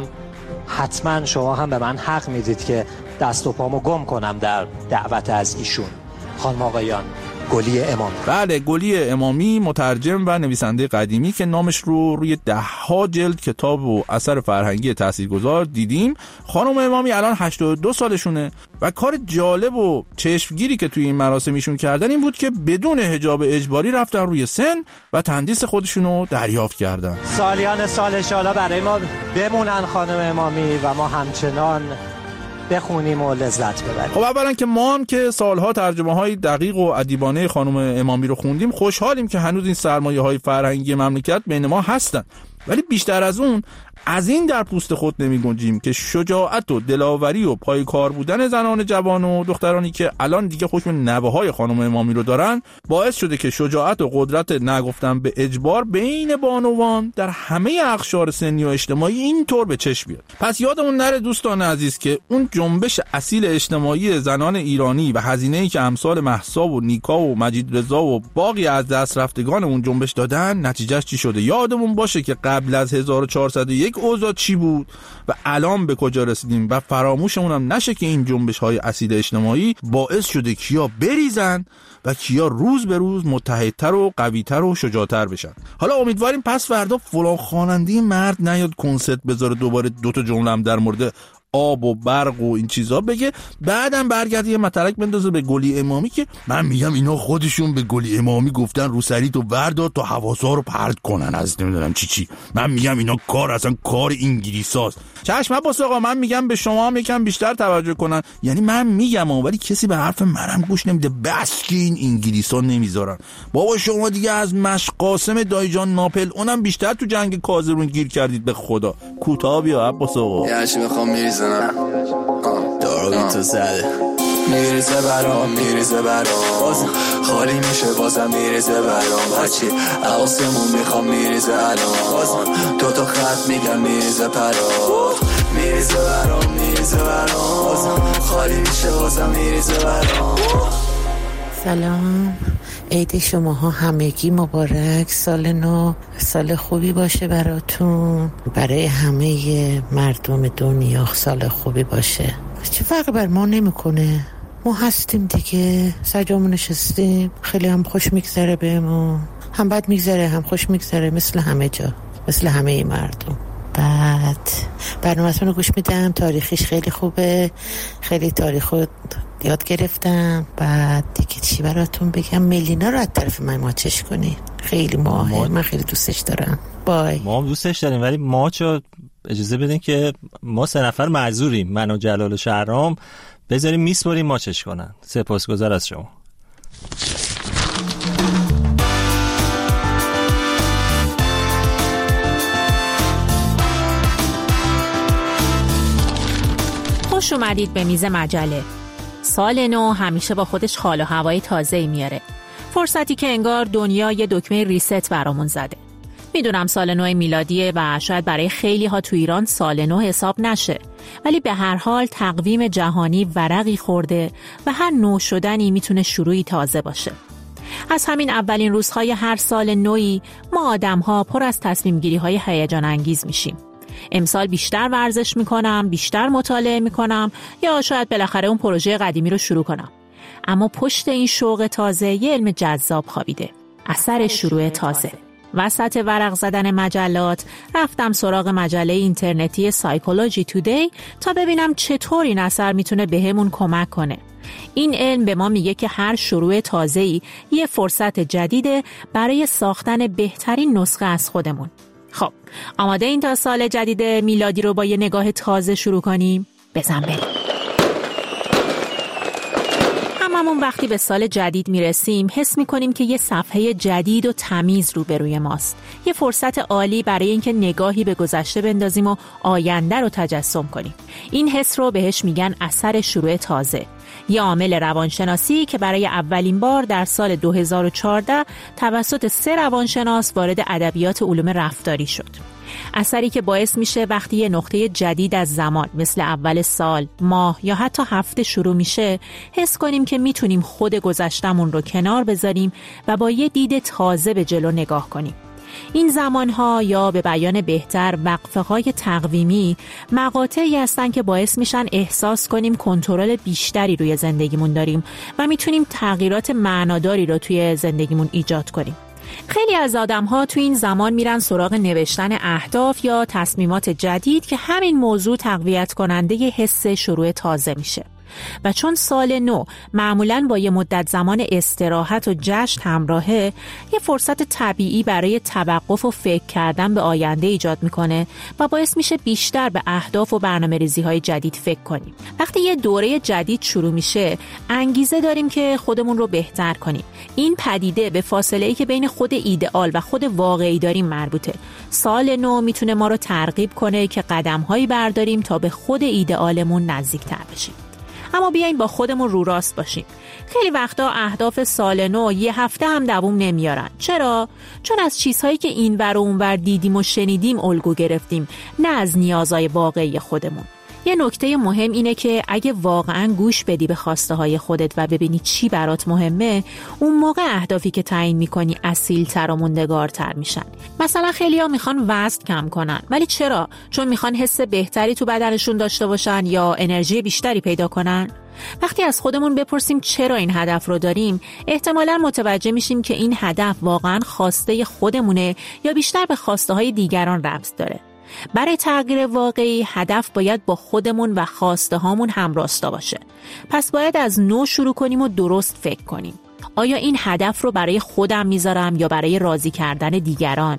حتما شما هم به من حق میدید که دست و پامو گم کنم در دعوت از ایشون. خانم آقایان، گلی امامی. بله، گلی امامی، مترجم و نویسنده قدیمی که نامش رو روی 10 جلد کتاب و اثر فرهنگی تاثیرگذار دیدیم. خانم امامی الان 82 سالشونه و کار جالب و چشمگیری که توی این مراسمیشون کردن این بود که بدون حجاب اجباری رفتن روی سن و تندیس خودشونو دریافت کردن. سالیان سال انشاءالله برای ما بمونن خانم امامی و ما همچنان بخونیم و لذت ببریم. خب اولا که ما هم که سالها ترجمه های دقیق و ادیبانه خانم امامی رو خوندیم خوشحالیم که هنوز این سرمایه های فرهنگی مملکت بین ما هستن، ولی بیشتر از اون از این در پوست خود نمی گنجیم که شجاعت و دلاوری و پایکار بودن زنان جوان و دخترانی که الان دیگه حکم نوه‌های خانم امامی رو دارن باعث شده که شجاعت و قدرت نگفتن به اجبار بین بانوان در همه اقشار سنی و اجتماعی اینطور به چشم بیاد. پس یادمون نره دوستان عزیز که اون جنبش اصیل اجتماعی زنان ایرانی و هزینه‌ای که امثال مهسا و نیکا و مجید رضا و باقی از دست رفتگان اون جنبش دادن نتیجهش چی شده. یادمون باشه که قبل از 1401 اوضاع چی بود و الان به کجا رسیدیم و فراموشمون هم نشه که این جنبش های اصیل اجتماعی باعث شده کیا بریزن و کیا روز به روز متحدتر و قویتر و شجاعتر بشن. حالا امیدواریم پس فردا فلان خواننده مرد نیاد کنسرت بذاره دوباره 2 تا جمله هم در مورد آب و برق و این چیزا بگه، بعدم برگرده یه مطلق بندازه به گلی امامی که من میگم اینا خودشون به گلی امامی گفتن روسری تو بردار تا حواسا رو پرت کنن از نمیدونم چی. من میگم اینا کار اصلا کار انگلیساست. چشم عباس آقا، من میگم به شما هم یکم بیشتر توجه کنن. یعنی من میگم ولی کسی به حرف منم گوش نمیده. بس که این انگلیسا نمیذارن. بابا شما دیگه از مشقاسم دایجان ناپل اونم بیشتر تو جنگ کازرون گیر کردید به خدا. کوتاه بیا عباس آقا. یعنی میخوام میریزنم دارو تو زده میریزه برام بازم خالی میشه بازم میریزه برام هرچی عواسمون میخوام میریزه الان بازم 2 تا خط میگم میریزه پرام میریزه برام بازم خالی میشه بازم میریزه برام. سلام، عید شماها همگی مبارک. سال نو سال خوبی باشه براتون، برای همه مردم دنیا سال خوبی باشه. چه فرق بر ما نمیکنه، ما هستیم دیگه، سجامون نشستیم، خیلی هم خوش میگذره بهمون، هم بد میگذره هم خوش میگذره، مثل همه جا، مثل همه مردم. بعد برنامه‌تون رو گوش میدم، تاریخیش خیلی خوبه، خیلی تاریخو یاد گرفتم. بعد دیگه چی براتون بگم؟ ملینا رو از طرف من ماچش کنی، خیلی ماهه، من خیلی دوستش دارم. بای. ما هم دوستش داریم ولی ماچو اجازه بدین که ما 3 نفر معذوریم، من و جلال و شهرام، بذاریم میسپاریم ماچش کنن. سپاسگزار از شما. خوش اومدید به میز مجله. سال نو همیشه با خودش حال و هوای تازه‌ای میاره. فرصتی که انگار دنیا یه دکمه ریست برامون زده. میدونم سال نو میلادیه و شاید برای خیلی ها تو ایران سال نو حساب نشه، ولی به هر حال تقویم جهانی ورقی خورده و هر نو شدنی میتونه شروعی تازه باشه. از همین اولین روزهای هر سال نوی ما آدم‌ها پر از تصمیم‌گیری‌های هیجان انگیز میشیم. امسال بیشتر ورزش میکنم، بیشتر مطالعه میکنم، یا شاید بالاخره اون پروژه قدیمی رو شروع کنم. اما پشت این شوق تازه یه علم جذاب خوابیده. اثر شروع تازه. وسط ورق زدن مجلات رفتم سراغ مجله اینترنتی سایکولوژی تودی تا ببینم چطور این اثر میتونه بهمون کمک کنه. این علم به ما میگه که هر شروع تازه‌ای یه فرصت جدیده برای ساختن بهترین نسخه از خودمون. خب، آماده این تا سال جدید میلادی رو با یه نگاه تازه شروع کنیم؟ بزن بریم. هممون وقتی به سال جدید میرسیم حس میکنیم که یه صفحه جدید و تمیز روبروی ماست. یه فرصت عالی برای اینکه نگاهی به گذشته بندازیم و آینده رو تجسم کنیم. این حس رو بهش میگن اثر شروع تازه. یه عامل روانشناسی که برای اولین بار در سال 2014 توسط 3 روانشناس وارد ادبیات علوم رفتاری شد. اثری که باعث میشه وقتی یه نقطه جدید از زمان مثل اول سال، ماه یا حتی هفته شروع میشه، حس کنیم که میتونیم خود گذشتمون رو کنار بذاریم و با یه دید تازه به جلو نگاه کنیم. این زمانها یا به بیان بهتر وقفه‌های تقویمی مقاطعی هستن که باعث میشن احساس کنیم کنترل بیشتری روی زندگیمون داریم و میتونیم تغییرات معناداری رو توی زندگیمون ایجاد کنیم. خیلی از آدم‌ها تو این زمان میرن سراغ نوشتن اهداف یا تصمیمات جدید که همین موضوع تقویت کننده ی حس شروع تازه میشه. و چون سال نو معمولاً با یه مدت زمان استراحت و جشن همراهه، یه فرصت طبیعی برای توقف و فکر کردن به آینده ایجاد میکنه و باعث میشه بیشتر به اهداف و برنامه‌ریزی‌های جدید فکر کنیم. وقتی یه دوره جدید شروع میشه، انگیزه داریم که خودمون رو بهتر کنیم. این پدیده به فاصله‌ای که بین خود ایدئال و خود واقعی داریم مربوطه. سال نو میتونه ما رو ترغیب کنه که قدم‌هایی برداریم تا به خود ایدئالمون نزدیک‌تر بشیم. اما بیاین با خودمون رو راست باشیم. خیلی وقتا اهداف سال نو یه هفته هم دوام نمیارن. چرا؟ چون از چیزهایی که اینور و اونور دیدیم و شنیدیم الگو گرفتیم، نه از نیازهای واقعی خودمون. یه نکته مهم اینه که اگه واقعاً گوش بدی به خواسته های خودت و ببینی چی برات مهمه، اون موقع اهدافی که تعیین میکنی اصیل‌تر و موندگارتر میشن. مثلا خیلی‌ها میخوان وزن کم کنن، ولی چرا؟ چون میخوان حس بهتری تو بدنشون داشته باشن یا انرژی بیشتری پیدا کنن؟ وقتی از خودمون بپرسیم چرا این هدف رو داریم، احتمالاً متوجه میشیم که این هدف واقعاً خواسته خودمونه یا بیشتر به خواسته های دیگران ربط داره. برای تغییر واقعی هدف باید با خودمون و خواسته هامون همراستا باشه. پس باید از نو شروع کنیم و درست فکر کنیم. آیا این هدف رو برای خودم میذارم یا برای راضی کردن دیگران؟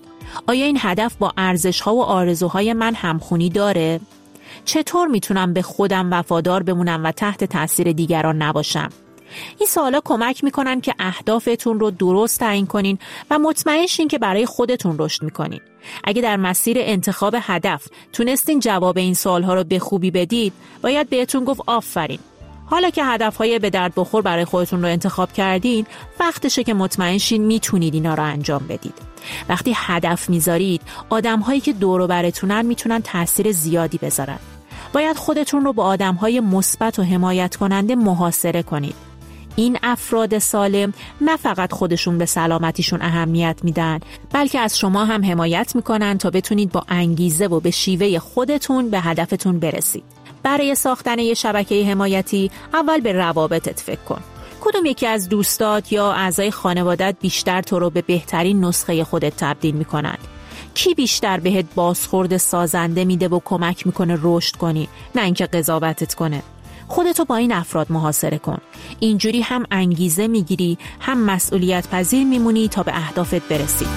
آیا این هدف با ارزش‌ها و آرزوهای من همخونی داره؟ چطور میتونم به خودم وفادار بمونم و تحت تاثیر دیگران نباشم؟ این سوالا کمک میکنن که اهدافتون رو درست تعیین کنین و مطمئن شین که برای خودتون رشد میکنین. اگه در مسیر انتخاب هدف تونستین جواب این سوالها رو به خوبی بدید، باید بهتون گفت آفرین. حالا که هدفهای به درد بخور برای خودتون رو انتخاب کردین، وقتشه که مطمئن شین میتونید اینا رو انجام بدید. وقتی هدف میذارید، آدمهایی که دور و برتونن میتونن تأثیر زیادی بذارن. باید خودتون رو با آدمهای مثبت و حمایت کننده محاصره کنید. این افراد سالم نه فقط خودشون به سلامتیشون اهمیت میدن، بلکه از شما هم حمایت میکنن تا بتونید با انگیزه و به شیوه خودتون به هدفتون برسید. برای ساختن یه شبکه حمایتی اول به روابطت فکر کن. کدوم یکی از دوستات یا اعضای خانوادت بیشتر تو رو به بهترین نسخه خودت تبدیل میکنن؟ کی بیشتر بهت بازخورد سازنده میده و کمک میکنه رشد کنی، نه اینکه قضاوتت کنه؟ خودتو با این افراد محاصره کن. اینجوری هم انگیزه میگیری، هم مسئولیت پذیر میمونی تا به اهدافت برسی.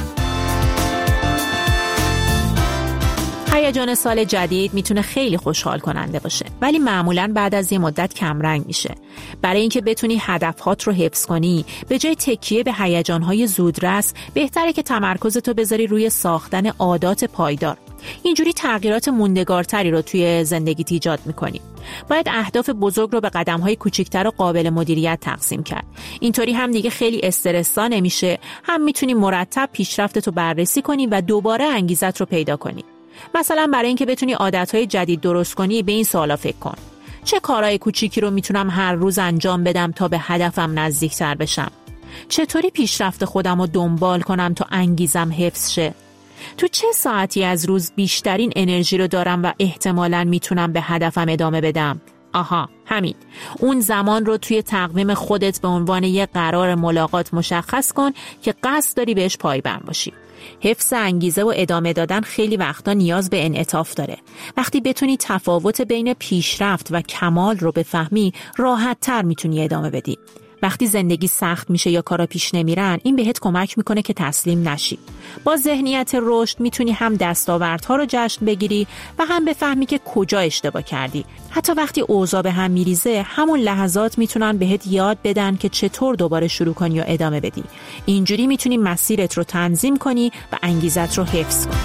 هیجان سال جدید میتونه خیلی خوشحال کننده باشه، ولی معمولاً بعد از یه مدت کمرنگ میشه. برای اینکه بتونی هدفهات رو حفظ کنی، به جای تکیه به هیجانهای زودرس، بهتره که تمرکزتو بذاری روی ساختن عادات پایدار. اینجوری تغییرات موندگارتری رو توی زندگیت ایجاد میکنی. باید اهداف بزرگ رو به قدم‌های کوچیک‌تر و قابل مدیریت تقسیم کرد. اینطوری هم دیگه خیلی استرس‌زا نمیشه، هم میتونی مرتب پیشرفتت رو بررسی کنی و دوباره انگیزت رو پیدا کنی. مثلا برای اینکه بتونی عادت‌های جدید درست کنی به این سوالا فکر کن: چه کارهای کوچیکی رو میتونم هر روز انجام بدم تا به هدفم نزدیکتر بشم؟ چطوری پیشرفت خودم رو دنبال کنم تا انگیزم حفظ شه؟ تو چه ساعتی از روز بیشترین انرژی رو دارم و احتمالاً میتونم به هدفم ادامه بدم؟ آها، همین. اون زمان رو توی تقویم خودت به عنوان یه قرار ملاقات مشخص کن که قصد داری بهش پایبند باشی. حفظ انگیزه و ادامه دادن خیلی وقتا نیاز به انعطاف داره. وقتی بتونی تفاوت بین پیشرفت و کمال رو بفهمی، راحت تر میتونی ادامه بدی. وقتی زندگی سخت میشه یا کارا پیش نمیرن، این بهت کمک میکنه که تسلیم نشی. با ذهنیت رشد میتونی هم دستاوردها رو جشن بگیری و هم بفهمی که کجا اشتباه کردی. حتی وقتی اوضاع به هم میریزه، همون لحظات میتونن بهت یاد بدن که چطور دوباره شروع کنی یا ادامه بدی. اینجوری میتونی مسیرت رو تنظیم کنی و انگیزت رو حفظ کنی.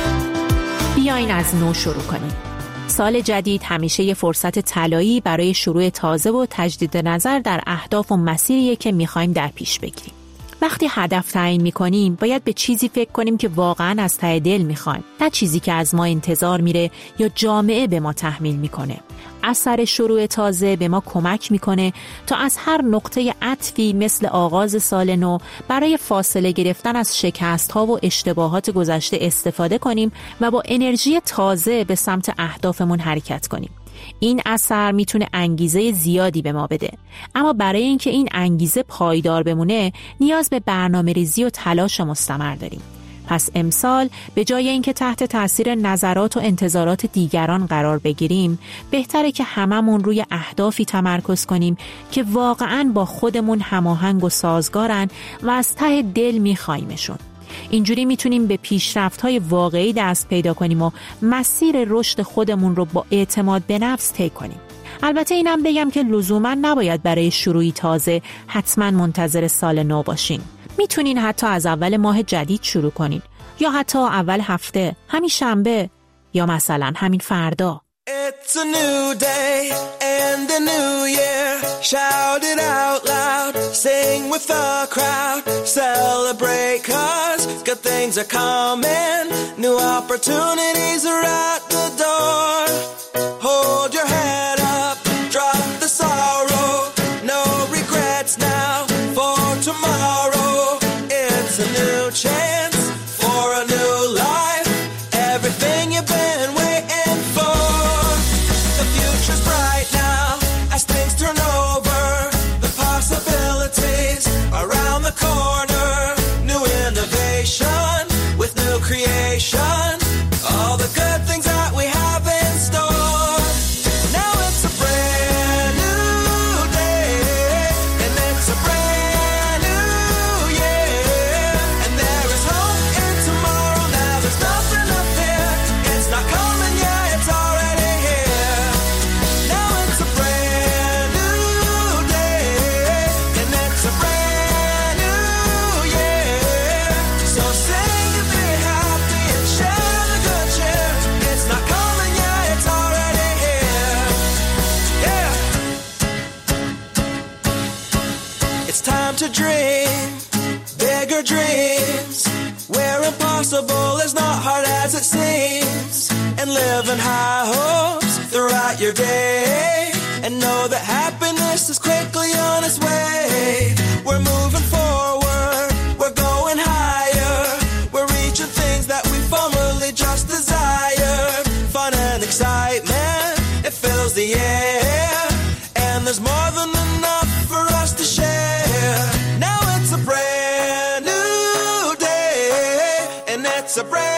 بیاین از نو شروع کنیم. سال جدید همیشه یه فرصت طلایی برای شروع تازه و تجدید نظر در اهداف و مسیریه که می‌خوایم در پیش بگیریم. وقتی هدف تعیین می‌کنیم، باید به چیزی فکر کنیم که واقعاً از ته دل می‌خوایم، نه چیزی که از ما انتظار میره یا جامعه به ما تحمیل می‌کنه. اثر شروع تازه به ما کمک می‌کنه تا از هر نقطه عطفی مثل آغاز سال نو برای فاصله گرفتن از شکست‌ها و اشتباهات گذشته استفاده کنیم و با انرژی تازه به سمت اهدافمون حرکت کنیم. این اثر میتونه انگیزه زیادی به ما بده، اما برای اینکه این انگیزه پایدار بمونه نیاز به برنامه‌ریزی و تلاش مستمر داریم. پس امسال به جای اینکه تحت تاثیر نظرات و انتظارات دیگران قرار بگیریم، بهتره که هممون روی اهدافی تمرکز کنیم که واقعاً با خودمون هماهنگ و سازگارن و از ته دل میخوایمشون. اینجوری میتونیم به پیشرفت‌های واقعی دست پیدا کنیم و مسیر رشد خودمون رو با اعتماد به نفس طی کنیم. البته اینم بگم که لزوما نباید برای شروعی تازه حتما منتظر سال نو باشین. میتونین حتی از اول ماه جدید شروع کنین، یا حتی اول هفته، همین شنبه، یا مثلا همین فردا. It's a new day and a new year. Shout it out loud, sing with the crowd. Celebrate 'cause good things are coming. New opportunities are at the door. Hold your head up, drop the sorrow. No regrets now for tomorrow. It's a new chance for a new life. Everything you've been waiting for. The future's bright now as things turn over. The possibilities around the corner. New innovation with new creation. All the good things that we have in store. Now it's a brand new day, and it's a brand new year. And there is hope in tomorrow. Now there's nothing to fear. It's not coming yet, it's already here. Now it's a brand new day, and it's a brand new year. So sing and be happy and share the good cheer. It's not coming yet, it's already here. Yeah. It's time to dream bigger dreams, where impossible is not hard as it seems, and live in high hopes throughout your day, and know that happiness is quickly on its way. We're moving forward, we're going higher, we're reaching things that we formerly just desired. Fun and excitement, it fills the air, and there's more than enough for us to share. Now it's a brand new day, and it's a brand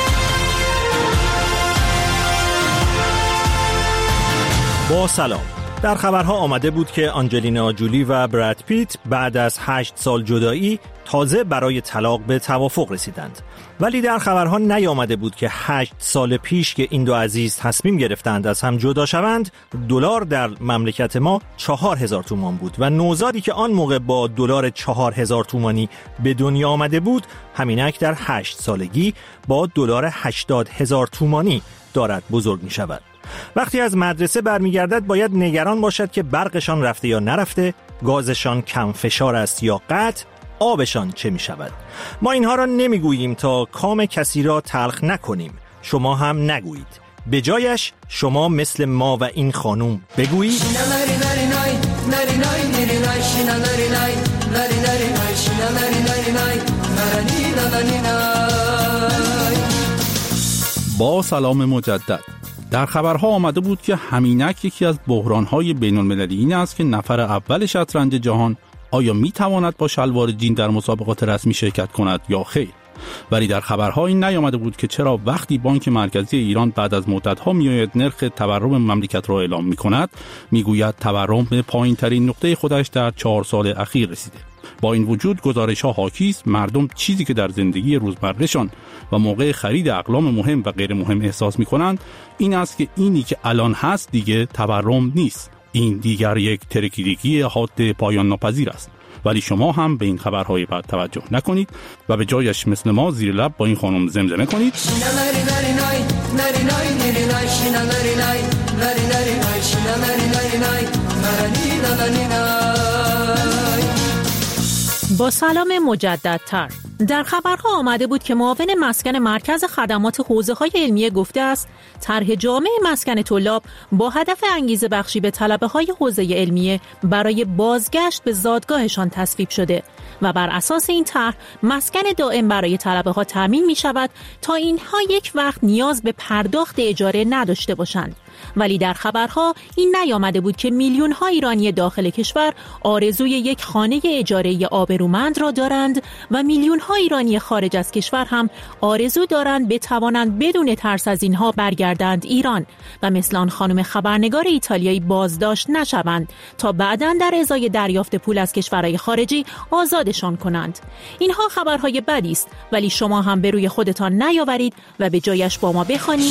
با سلام، در خبرها آمده بود که آنجلینا جولی و براد پیت بعد از 8 سال جدایی تازه برای طلاق به توافق رسیدند. ولی در خبرها نیامده بود که 8 سال پیش که این دو عزیز تصمیم گرفتند از هم جدا شوند، دلار در مملکت ما 4000 تومان بود و نوزادی که آن موقع با دلار 4000 تومانی به دنیا آمده بود، همینک در 8 سالگی با دلار 80000 تومانی دارد بزرگ می شود. وقتی از مدرسه برمیگردد باید نگران باشد که برقشان رفته یا نرفته، گازشان کم فشار است یا قطع، آبشان چه می شود. ما اینها را نمی گوییم تا کام کسی را تلخ نکنیم، شما هم نگویید. به جایش شما مثل ما و این خانوم بگویید با سلام مجدد. در خبرها آمده بود که همینک یکی از بحران‌های بین‌المللی این است که نفر اول شطرنج جهان آیا می‌تواند با شلوار جین در مسابقات رسمی شرکت کند یا خیر. ولی در خبرها این نیامده بود که چرا وقتی بانک مرکزی ایران بعد از مدت‌ها میآید نرخ تورم مملکت را اعلام می‌کند، میگوید تورم به پایین‌ترین نقطه خودش در 4 سال اخیر رسیده. با این وجود گزارش‌ها حاکی است مردم چیزی که در زندگی روزمرهشان و موقع خرید اقلام مهم و غیر مهم احساس می‌کنند این است که اینی که الان هست دیگه تورم نیست. این دیگر یک ترکیدگی حاد پایان ناپذیر است. ولی شما هم به این خبرهای بد توجه نکنید و به جایش مثل ما زیر لب با این خانم زمزمه کنید با سلام مجددتر. در خبرها آمده بود که معاون مسکن مرکز خدمات حوزه‌های علمیه گفته است طرح جامع مسکن طلاب با هدف انگیزه بخشی به طلبه‌های حوزه علمیه برای بازگشت به زادگاهشان تصویب شده و بر اساس این طرح مسکن دائم برای طلبه‌ها تامین می‌شود تا اینها یک وقت نیاز به پرداخت اجاره نداشته باشند. ولی در خبرها این نیامده بود که میلیون‌ها ایرانی داخل کشور آرزوی یک خانه اجاره‌ای آبرومند را دارند و میلیون‌ها ایرانی خارج از کشور هم آرزو دارند بتوانند بدون ترس از اینها برگردند ایران و مثل آن خانم خبرنگار ایتالیایی بازداشت نشوند تا بعداً در ازای دریافت پول از کشورهای خارجی آزادشان کنند. اینها خبرهای بدی است، ولی شما هم به روی خودتان نیاورید و به جایش با ما بخوانید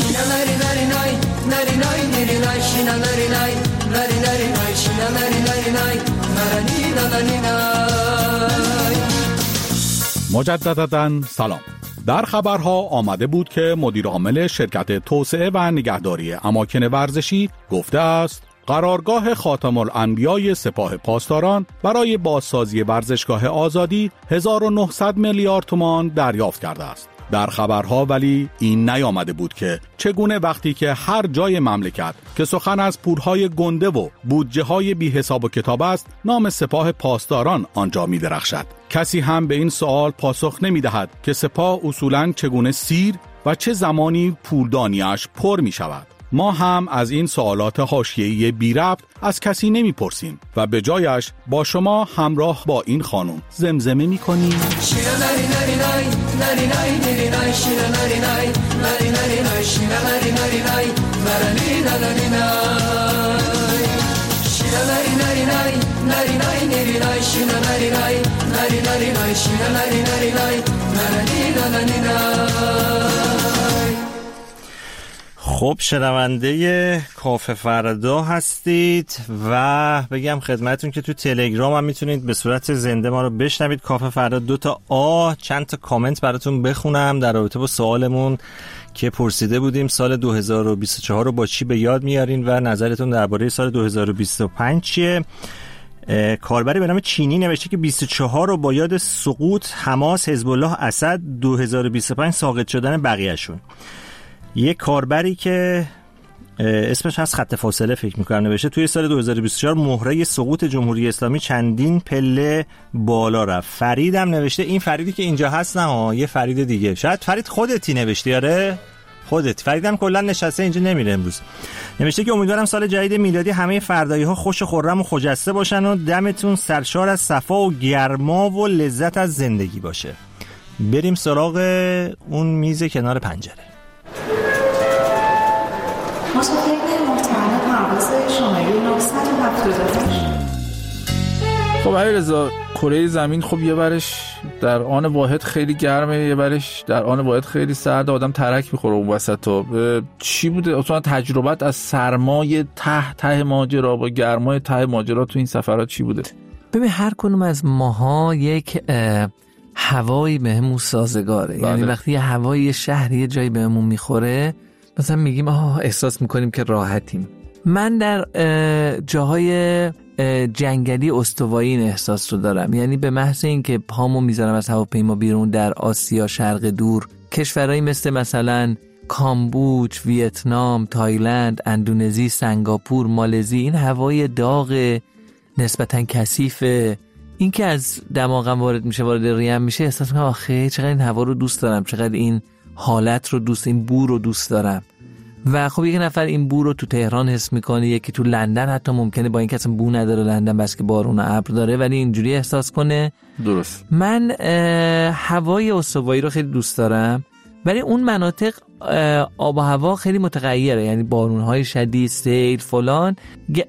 مجدداً سلام. در خبرها آمده بود که مدیر عامل شرکت توسعه و نگهداری اماکن ورزشی گفته است قرارگاه خاتم الانبیای سپاه پاسداران برای بازسازی ورزشگاه آزادی 1900 میلیارد تومان دریافت کرده است. در خبرها ولی این نیامده بود که چگونه وقتی که هر جای مملکت که سخن از پورهای گنده و بودجه‌های بی حساب و کتاب است نام سپاه پاسداران آنجا می درخشد. کسی هم به این سوال پاسخ نمی دهد که سپاه اصولاً چگونه سیر و چه زمانی پولدانیش پر می شود. ما هم از این سوالات حاشیه‌ای بی ربط از کسی نمی پرسیم و به جایش با شما همراه با این خانم زمزمه می کنیم خب شنونده کافه فردا هستید و بگم خدمتون که تو تلگرام هم میتونید به صورت زنده ما رو بشنوید. کافه فردا 2 تا چند تا کامنت براتون بخونم در رابطه با سوالمون که پرسیده بودیم سال 2024 رو با چی به یاد میارین و نظرتون درباره سال 2025 چیه. کاربری به نام چینی نوشته که 24 رو با یاد سقوط حماس، حزب الله، اسد، 2025 ساقط شدن بقیه‌شون. یک کاربری که اسمش هست خط فاصله فکر میکنم نوشته توی سال 2024 مهره سقوط جمهوری اسلامی چندین پله بالا رفت. فریدم نوشته، این فریدی که اینجا هست نه یه فرید دیگه، شاید فرید خودتی نوشتی. آره خودت. فریدم کلا نشسته اینجا نمیره امروز. نوشته که امیدوارم سال جدید میلادی همه فردایی ها خوش و خرم و خجسته باشن و دمتون سرشار از صفا و گرما و لذت از زندگی باشه. بریم سراغ اون میز کنار پنجره. مسافرین محترم پرواز شماره خب علیرضا، کره زمین خب یه برش در آن واحد خیلی گرمه، یه برش در آن واحد خیلی سرده، آدم ترک میخوره اون وسطا. چی بوده اصلا تجربت از سرمای ته ماجرا با گرمای ته ماجرا تو این سفرات چی بوده؟ ببین هر کنوم از ماها یک هوایی بهمون سازگاره. یعنی وقتی یه هوایی یه شهری یه جایی بهمون میخوره مثلا میگیم احساس میکنیم که راحتیم. من در جاهای جنگلی استوایی این احساس رو دارم. یعنی به محض اینکه پامو میذارم از هواپیما بیرون در آسیا شرق دور، کشورهایی مثلا کامبوج، ویتنام، تایلند، اندونزی، سنگاپور، مالزی، این هوای داغ نسبتاً کثیفه، این که از دماغم وارد ریم میشه، احساس میکنم آخه چقدر این هوا رو دوست دارم، چقدر این حالت رو این بو رو دوست دارم. و خب یک نفر این بو رو تو تهران حس میکنه، یکی تو لندن حتی ممکنه با این که اصلا بو نداره لندن بس که بارون و ابر داره ولی اینجوری احساس کنه. درست. من هوای استوایی رو خیلی دوست دارم ولی اون مناطق آب و هوا خیلی متغیره، یعنی بارونهای شدید، سیل، فلان.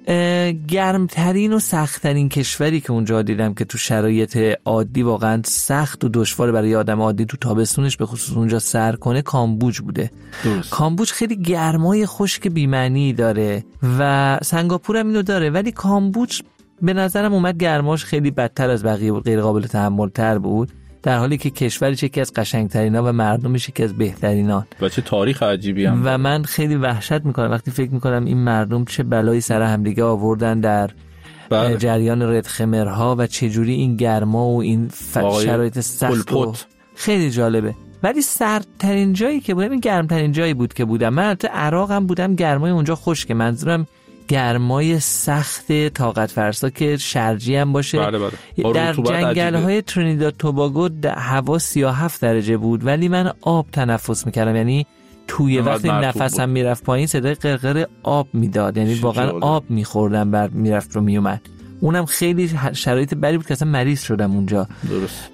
گرمترین و سختترین کشوری که اونجا دیدم که تو شرایط عادی واقعا سخت و دشوار برای آدم عادی تو تابستونش به خصوص اونجا سر کنه، کامبوج بوده. درست. کامبوج خیلی گرمای خشک بی‌معنی داره و سنگاپور هم اینو داره ولی کامبوج به نظرم اومد گرماش خیلی بدتر از بقیه بود، غیر قابل تحمل تر بود، در حالی که کشورش یکی از قشنگترینا و مردمش یکی از بهترینان و چه تاریخ عجیبی هم. و من خیلی وحشت میکنم وقتی فکر میکنم این مردم چه بلایی سر همدیگه آوردن در جریان ردخمرها و چجوری این گرما و این شرایط سخت و خیلی جالبه. ولی سردترین جایی که بودم این گرمترین جایی بود که بودم. من البته عراق هم بودم، گرمای اونجا خشکه، منظورم گرمای سخت طاقت فرسا که شرجی هم باشه. بله. در جنگل‌های ترینیداد توباگو هوا 37 درجه بود ولی من آب تنفس میکردم، یعنی توی وقتی نفسم میرفت پایین صدای قرقر آب میداد، یعنی واقعا آب میخوردم بعد میرفت رو میومد. اونم خیلی شرایط بدی بود که اصلا مریض شدم اونجا. درست.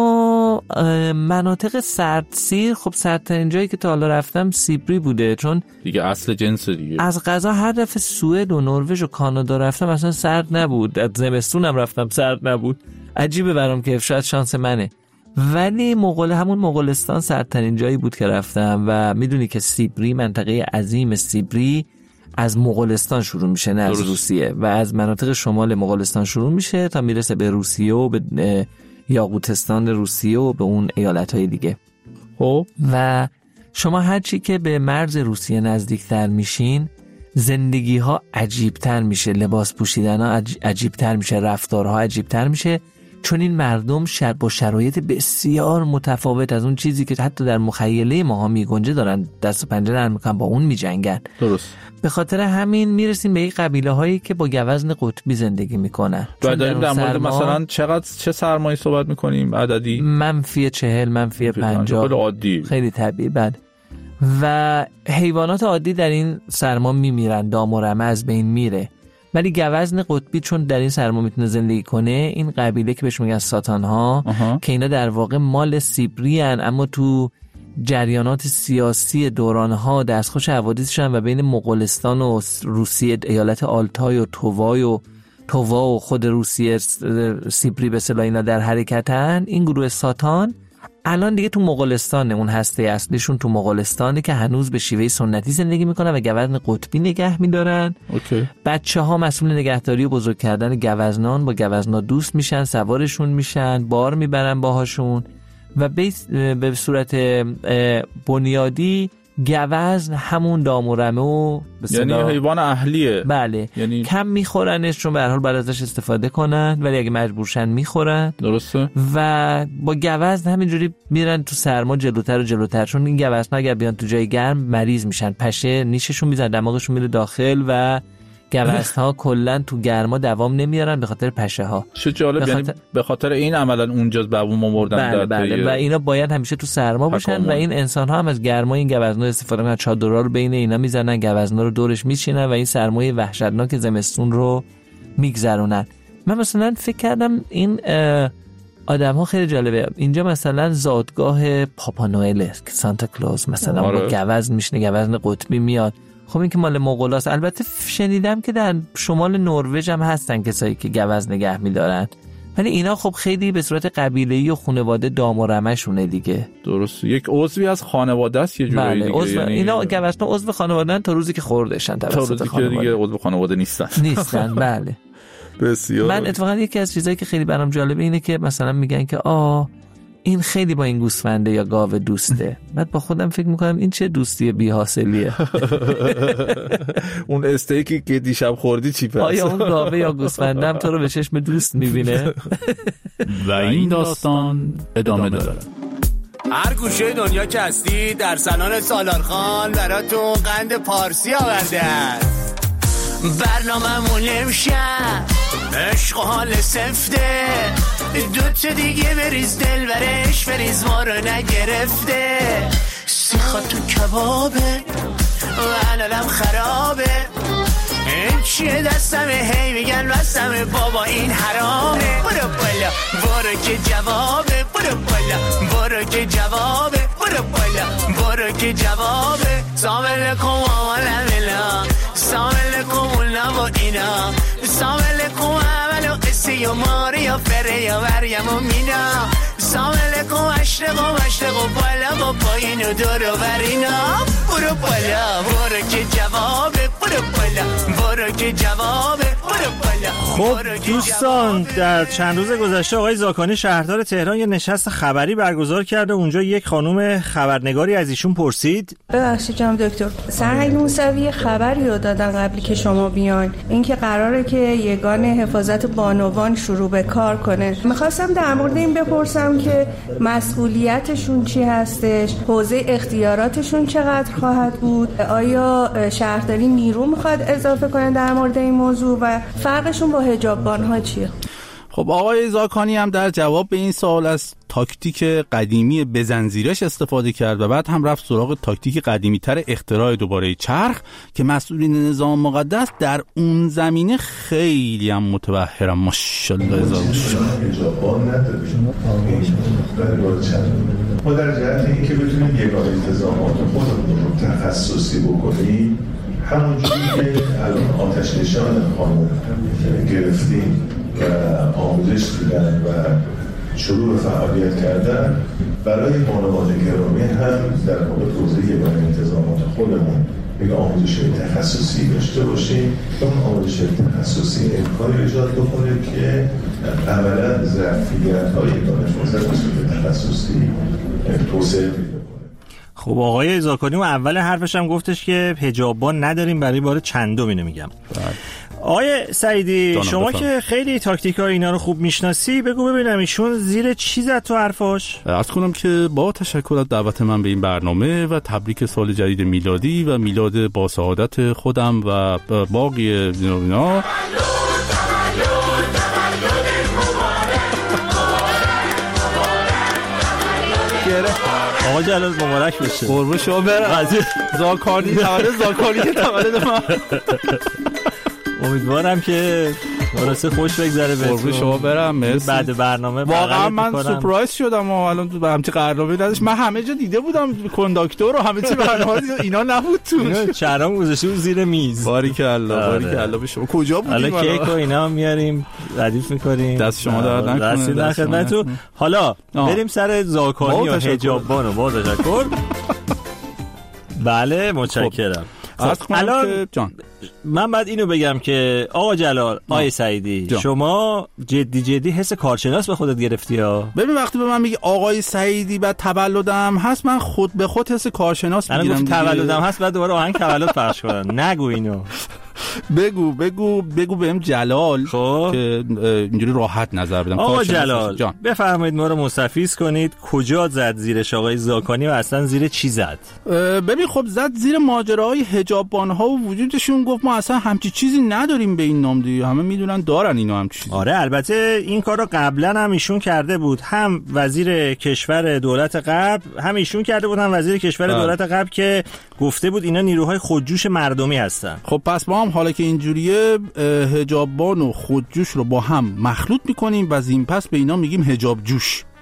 اما مناطق سردسیر، خب سردترین جایی که تا حالا رفتم سیبری بوده، چون دیگه اصل جنس دیگه. از قضا هر دفعه سوئد و نروژ و کانادا رفتم اصلا سرد نبود، از زمستونم رفتم سرد نبود. عجیبه برام که شاید شانس منه. ولی همون مغولستان سردترین جایی بود که رفتم و میدونی که سیبری، منطقه عظیم سیبری از مغولستان شروع میشه، نه از روسیه، و از مناطق شمال مغولستان شروع میشه تا میرسه به روسیه و به یاقوتستان روسیه و به اون ایالتهای دیگه. خب و شما هرچی که به مرز روسیه نزدیکتر میشین زندگی ها عجیبتر میشه، لباس پوشیدن ها عجیبتر میشه، رفتارها عجیبتر میشه، چون این مردم با شرایط بسیار متفاوت از اون چیزی که حتی در مخیله ماها میگنجه دارن دست و پنجه نرم میکنن، با اون میجنگن. درست. به خاطر همین میرسیم به این قبیله هایی که با گوزن قطبی زندگی میکنن. و داریم در مورد مثلا چه سرمایی صحبت میکنیم؟ عددی -40 -50 عادی، خیلی طبیعی. بعد و حیوانات عادی در این سرما میمیرن، دام و رمه از بین میره، ولی گوزن قطبی چون در این سرما میتونه زندگی کنه، این قبیله که بهش میگن ساتان ها که اینا در واقع مال سیبری هن اما تو جریانات سیاسی دورانها دستخوش حوادثشن و بین مغولستان و روسیه ایالت آلتای و تووا و خود روسیه سیبری به اصطلاح اینا در حرکتن. این گروه ساتان الان دیگه تو مغولستانه، اون هسته اصلیشون تو مغولستانه که هنوز به شیوه سنتی زندگی میکنن و گوزن قطبی نگه میدارن. بچه ها مسئول نگهداری و بزرگ کردن گوزنان، با گوزنا دوست میشن، سوارشون میشن، بار میبرن باهاشون و به صورت بنیادی گوزن همون دام و رمه و یعنی حیوان اهلیه. بله. یعنی کم میخورنش چون به هر حال باید ازش استفاده کنن، ولی اگه مجبورشن میخورن. درسته. و با گوزن همینجوری میرن تو سرما جلوتر و جلوتر، چون این گوزن اگر بیان تو جای گرم مریض میشن، پشه نیششون میزنه، دماغشون میره داخل و گوزن‌ها کلا تو گرما دوام نمیارن به خاطر پشه ها. چه جالب. یعنی به خاطر این عملا اونجا دوام آوردن. بله. و اینا باید همیشه تو سرما باشن و این انسان‌ها هم از گرما این گوزنا استفاده می‌کنن، چادرها رو بین اینا میزنن، گوزنا رو دورش میچینن و این سرمای وحشتناک زمستون رو میگذرونن. من مثلا فکر کردم این آدم‌ها خیلی جالبه. اینجا مثلا زادگاه پاپا نوئل، سانتا کلوز مثلا با گوزن میشینه، گوزن قطبی میاد. خب این که مال مغولاست. البته شنیدم که در شمال نروژ هم هستن کسایی که گوز نگه می‌دارن، ولی اینا خب خیلی به صورت قبیله‌ای و خانواده دام و رمشونه دیگه. درست، یک عضوی از خانواده است یه جوری دیگه. یعنی اینا گوزنا عضو خانواده‌ن تا روزی که خوردشن، تا روزی که دیگه عضو خانواده نیستن. بله. بسیار. من اتفاقا یکی از چیزایی که خیلی برام جالبه اینه که مثلا میگن که این خیلی با این گوسفنده یا گاو دوسته. بعد با خودم فکر میکنم این چه دوستی بی حاصلیه. اون استیکی که دیشب خوردی چی پس؟ آیا اون گاوه یا گوسفنده هم تو رو به چشم دوست میبینه؟ و این داستان ادامه داره. هر گوشه دنیا که هستی در سالن سالارخان براتون قند پارسی آورده است. برنامه‌مون امشب عشق و حال سفته، دوتا دیگه بریز دل برش بریز ما رو نگرفته، سیخا تو کبابه و علالم خرابه، این چیه دستمه هی میگن بستمه بابا این حرامه، برو بالا برو که جوابه، برو بالا برو که جوابه، برو بالا برو که جوابه، سامل کن آمالم اینا، سامل کن اونا با اینا، سامل کن عمل و قصه و ماری و فره یا وریم و مینا، سامل کن مشرق و بالا با پایین و دور و برینا، برو بالا برو که جوابه، برو بالا برو که جوابه، برو بالا. خب دوستان، در چند روز گذشته آقای زاکانی شهردار تهران یه نشست خبری برگزار کرده. اونجا یک خانم خبرنگاری از ایشون پرسید. ببخشید جناب دکتر، سرهنگ موسوی خبری رو دادن قبلی که شما بیاین، اینکه قراره که یگان حفاظت بانوان شروع به کار کنه. میخواستم در مورد این بپرسم که مسئولیتشون چی هستش، حوزه اختیاراتشون چقدر خواهد بود، آیا شهرداری نیرو میخواد اضافه کنه در مورد این موضوع و فرقشون با حجاببان‌ها چیه؟ خب آقای زاکانی هم در جواب به این سوال از تاکتیک قدیمی بزنزیرش استفاده کرد و بعد هم رفت سراغ تاکتیک قدیمی‌تر اختراع دوباره چرخ که مسئولین نظام مقدس در اون زمینه خیلی هم متبحرن. ماشاءالله هزار ما در جهت اینکه بتونیم یگان التزامات خودمون رو تخصصی بکنیم، همونجوری که الان آتش نشان خانم گرفتیم و آموزش دیدن و شروع فعالیت کردن، برای بانوان گرامی هم در واقع توضیح یگان التزامات خودمون یک آموزش تخصصی داشته باشیم. اون آموزش تخصصی امکانی ایجاد بکنه که اولا ظرفیت‌های یگان تخصصی توسعه پیدا کنه. خب آقای زاکانی و اول حرفش هم گفتش که حجاببان نداریم، برای بار چندم اینو میگم. آقای سعیدی، شما که خیلی تاکتیکای اینا رو خوب میشناسی، بگو ببینم ایشون زیر چی زد تو حرفاش؟ عرض کنم که با تشکر از دعوت من به این برنامه و تبریک سال جدید میلادی و میلاد با سعادت خودم و باقی اینا. آقا جلال مبارک بشه. قربون شما برم. زاکانی که تولد من. امیدوارم که درسته خوش بگذره بهتون. قربون شما برم. مرسی. بعد برنامه واقعا من سورپرایز شدم و الان تو همچین برنامه نداشت. من همه جا دیده بودم کنداکتور و همه چی برنامه اینا نبود تو. چرام گذاشته بود زیر میز. باریکالله به شما. کجا بودیم؟ حالا کیک و اینا میاریم ردیف می‌کنیم. دست شما درد نکنه. دست در خدمتتون. حالا بریم سر زاکانی و حجاببان. با تشکر. بله متشکرم. الان جان من بعد اینو بگم که آقا جلال، آقای سعیدی، شما جدی حس کارشناس به خودت گرفتی ها؟ ببین وقتی به من میگی آقای سعیدی بعد تولدم هست، من خود به خود حس کارشناس میگیرم. الان تولدم هست بعد دوباره آهنگ تولد پخش کنن. نگو اینو. بگو بهم جلال که اینجوری راحت نظر بدم. آقا جلال بفرمایید ما رو مستفیض کنید، کجا زد زیرش آقای زاکانی و اصلا زیر چی زد؟ ببین خب زد زیر ماجراهای حجاببان‌ها و وجودشون. گفت ما اصلا همچی چیزی نداریم به این نام دیگه، همه میدونن دارن اینو همچی چیزی. آره البته این کارو قبلا هم ایشون کرده بود، هم وزیر کشور دولت قبل هم ایشون کرده بود، هم وزیر کشور دولت قبل که گفته بود اینا نیروهای خودجوش مردمی هستن. خب پس ما هم حالا که اینجوریه حجاببان و خودجوش رو با هم مخلوط میکنیم و از این پس به اینا میگیم حجاب جوش.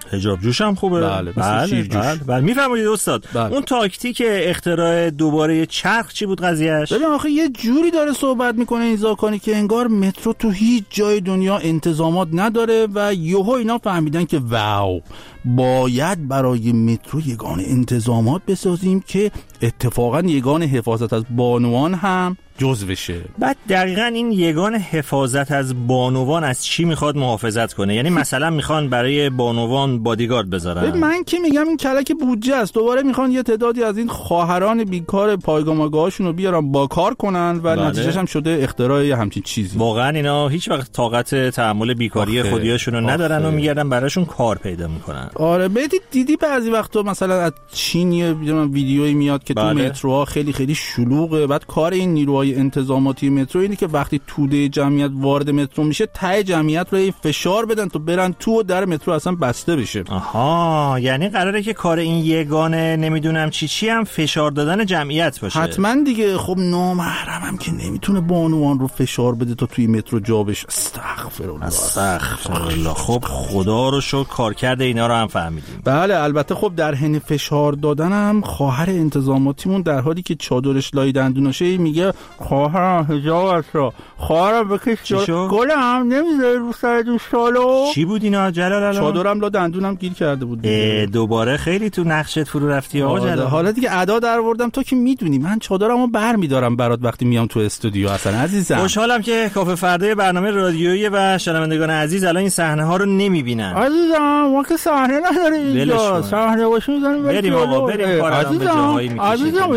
حجاب جوش هم خوبه. بله شیرجوش. بله میفرمایید استاد. اون تاکتیک اختراع دوباره چرخ چی بود قضیهش؟ ببین آخه یه جوری داره صحبت میکنه این زاکانی که انگار مترو تو هیچ جای دنیا انتظامات نداره و یهو اینا فهمیدن که واو باید برای مترو یگان انتظامات بسازیم که اتفاقا یگان حفاظت از بانوان هم جزوشه. بعد دقیقاً این یگان حفاظت از بانوان از چی میخواد محافظت کنه؟ یعنی مثلا میخوان برای بانوان بادیگارد بذارن؟ من که میگم این کلک بودجه است. دوباره میخوان یه تعدادی از این خواهران بیکار پایگامگاهاشون رو بیارن با کار کنن و نتیجهش هم شده اختراع همچین چیزی. واقعا اینا هیچ وقت طاقت تحمل بیکاری خودیاشون رو ندارن و میگردن براشون کار پیدا میکنن. آره دیدی بعضی وقتا مثلا از چین یه ویدیویی میاد که تو متروها خیلی خیلی شلوغه. بعد کار این نیروهای انتظاماتی مترو اینه که وقتی توده جمعیت وارد مترو میشه ته جمعیت رو فشار بدن تا برن تو و در مترو اصلا بسته بشه. آها، یعنی قراره که کار این یگانه نمیدونم چی هم فشار دادن جمعیت باشه. حتما دیگه. خب نامحرمم که نمیتونه بانوان رو فشار بده تا توی مترو جا بشه. استغفرالله. خب خدا رو شکر کار کرده اینا رو هم فهمیدیم. بله البته خب در حین فشار دادنم خواهر انتظاماتیمون در حالی که چادرش لای دندوناشه میگه خواهرم حجابت رو خواهرم بکش گلم نمیذاری رو سر دوستالو. چی بود اینا جلال الله؟ چادرم لا دندونم گیر کرده بود. دوباره خیلی تو نقشت فرو رفتی آقا جلال. حالا دیگه ادا در آوردم. تو که میدونی من چادرمو برمیدارم برات وقتی میام تو استودیو. اصلا عزیزم خوشحالم که کافه فردا برنامه رادیویی و شنوندگان عزیز الان این صحنه ها رو نمیبینن. عزیزم ما که صحنه نداریم اینجا. صحنه باشه میذاریم بریم آقا بریم کارم به جاهایی میکشه. عزیزم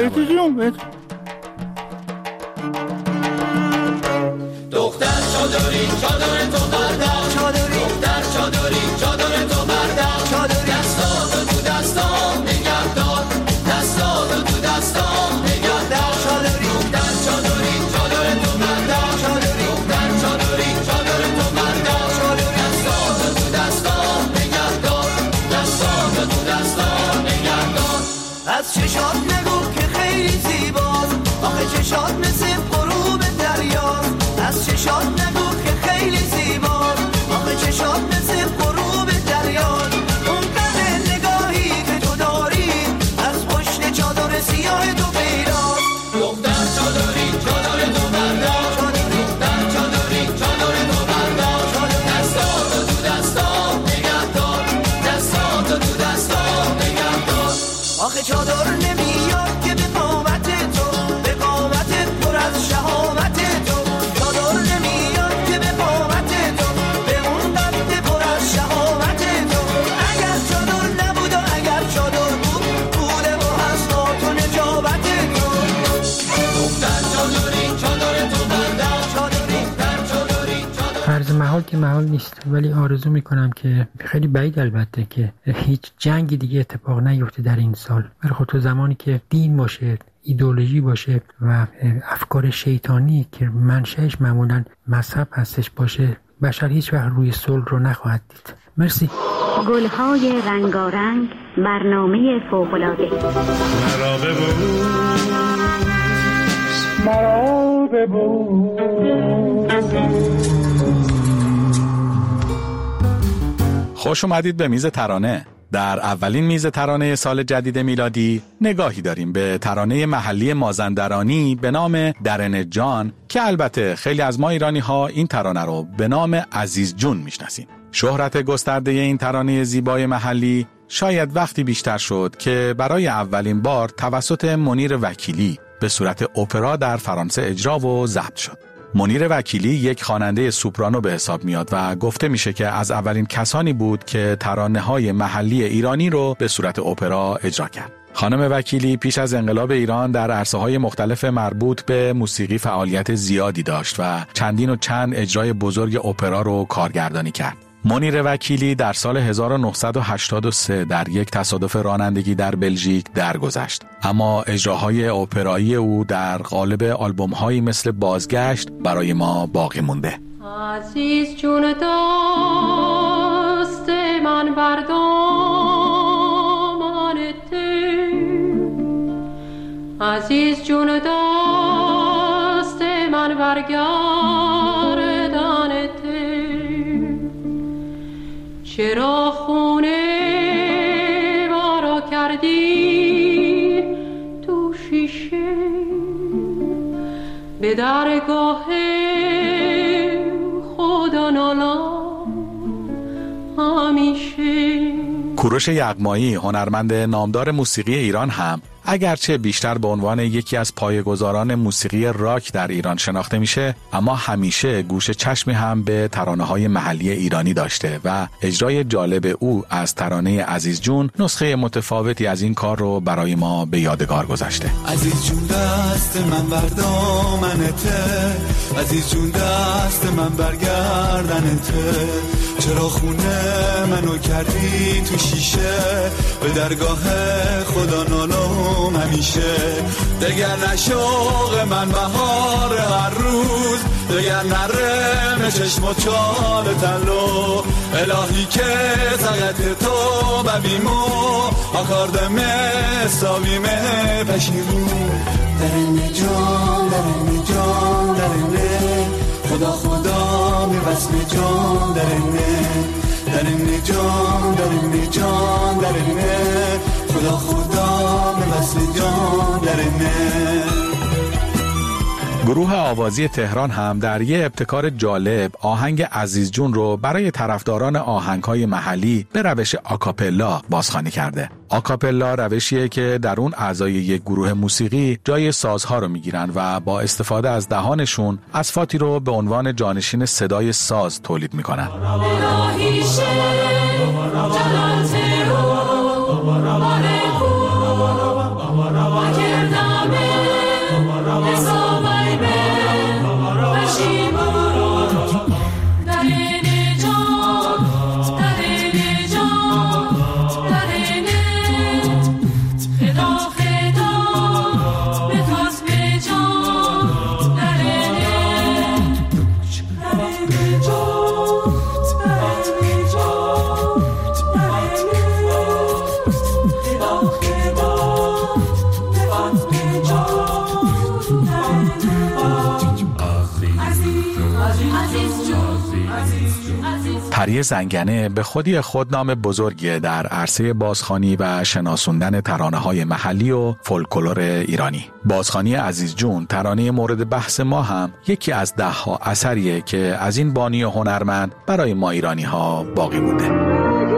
دختر چادری چادر تو بردار دختر چادری چادر تو بردار دستات تو دستام نگهدار دستات تو دستام نگهدار دختر چادری چادر تو بردار دختر چادری چادر تو بردار دستات تو دستام نگهدار دستات تو دستام نگهدار. از چشات نگو که خیلی زیباست آخه چشات مثل غروب دریاست. از چشات نگو که خیلی زیباست آخه چشات مثل غروب دریاست. اون قد نگاهی که تو داری از پشت چادر سیاه تو پیداست. دختر چادری چادر تو بردار دختر چادری چادر تو بردار دستات تو دستام نگهدار دستات تو دستام نگهدار. آخه چادر نمیاد که به قامت تو به قامت پر از شهامت تو. چادر نمیاد که به قامت تو به اون قد پر از شهامت تو. اگر چادر نبود و اگر چادر بود بوده و هست تو نجابت تو. دختر چادری چادر تو بردار دختر چادری چادر. فرض محال که محال نیست ولی آرزو میکنم که خیلی بعید البته که هیچ جنگی دیگه اتفاق نیفته در این سال. ولی خب تو زمانی که دین باشه ایدئولوژی باشه و افکار شیطانی که منشأش معمولا مذهب هستش باشه بشر هیچ وقت روی صلح رو نخواهد دید. مرسی. گلهای رنگارنگ برنامه فوق‌العاده. مرا ببوس خوش اومدید به میز ترانه. در اولین میز ترانه سال جدید میلادی نگاهی داریم به ترانه محلی مازندرانی به نام درن جان که البته خیلی از ما ایرانی ها این ترانه رو به نام عزیز جون میشناسیم. شهرت گسترده این ترانه زیبای محلی شاید وقتی بیشتر شد که برای اولین بار توسط منیر وکیلی به صورت اپرا در فرانسه اجرا و ضبط شد. منیر وکیلی یک خواننده سوپرانو به حساب میاد و گفته میشه که از اولین کسانی بود که ترانه‌های محلی ایرانی رو به صورت اپرا اجرا کرد. خانم وکیلی پیش از انقلاب ایران در عرصه‌های مختلف مربوط به موسیقی فعالیت زیادی داشت و چندین و چند اجرای بزرگ اپرا رو کارگردانی کرد. منیر وکیلی در سال 1983 در یک تصادف رانندگی در بلژیک درگذشت، اما اجراهای اپرایی او در قالب آلبوم‌هایی مثل بازگشت برای ما باقی مونده. عزیز جون دست من بر دامان تو، عزیز جون دست من بر گردن تو، چرا خونه کردی تو شیشه به درگاه خدا نالا همیشه. کوروش یغمایی هنرمند نامدار موسیقی ایران هم اگرچه بیشتر به عنوان یکی از پایه‌گذاران موسیقی راک در ایران شناخته میشه، اما همیشه گوش چشمی هم به ترانه‌های محلی ایرانی داشته و اجرای جالب او از ترانه عزیز جون نسخه متفاوتی از این کار رو برای ما به یادگار گذاشته. عزیز جون دست من بر دامنته، عزیز جون دست من برگردنته، چرا خونه منو کردی تو شیشه، به درگاه خدا نالم همیشه. دگر نشوق من بهار هر روز، دگر نرم چشم و چال تلو، الهی که زغت تو ببیمو آکاردمه ساویمه پشیرو. درنه جان درنه جان درنه، خدا خدا می وصل جان درنه، درنه جان درنه جان درنه، خدا خدا می وصل جان درنه. گروه آوازی تهران هم در یه ابتکار جالب آهنگ عزیز جون رو برای طرفداران آهنگ‌های محلی به روش آکاپلا بازخوانی کرده. آکاپلا روشیه که در اون اعضای یک گروه موسیقی جای سازها رو میگیرن و با استفاده از دهانشون اصفاتی رو به عنوان جانشین صدای ساز تولید میکنن. پری زنگنه به خودی خود نام بزرگی در عرصه بازخوانی و شناسوندن ترانه‌های محلی و فولکلور ایرانی. بازخوانی عزیز جون، ترانه مورد بحث ما، هم یکی از 10 اثریه که از این بانی هنرمند برای ما ایرانی‌ها باقی مونده.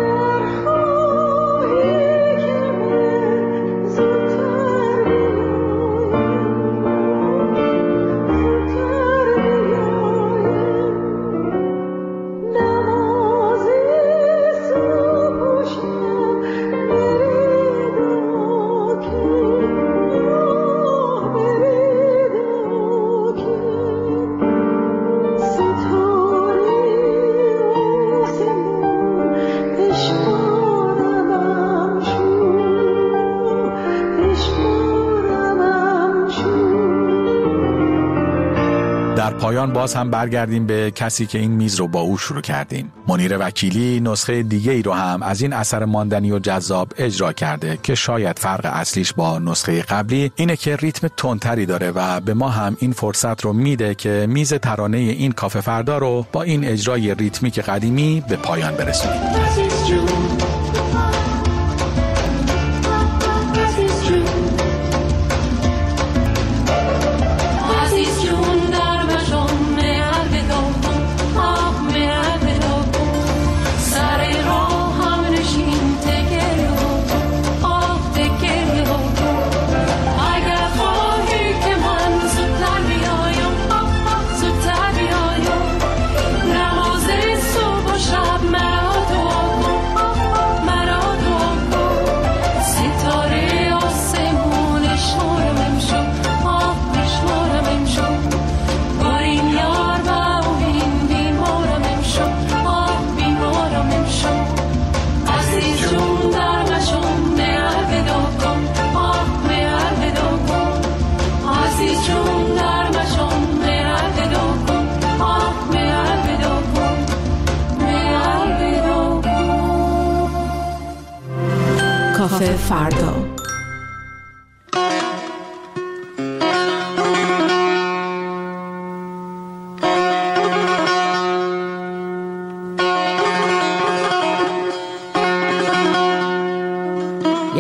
پایان باز هم برگردیم به کسی که این میز رو با او شروع کردیم. منیر وکیلی نسخه دیگه ای رو هم از این اثر ماندنی و جذاب اجرا کرده که شاید فرق اصلیش با نسخه قبلی اینه که ریتم تندتری داره و به ما هم این فرصت رو میده که میز ترانه این کافه فردا رو با این اجرای ریتمیک قدیمی به پایان برسونیم. کافه فردا.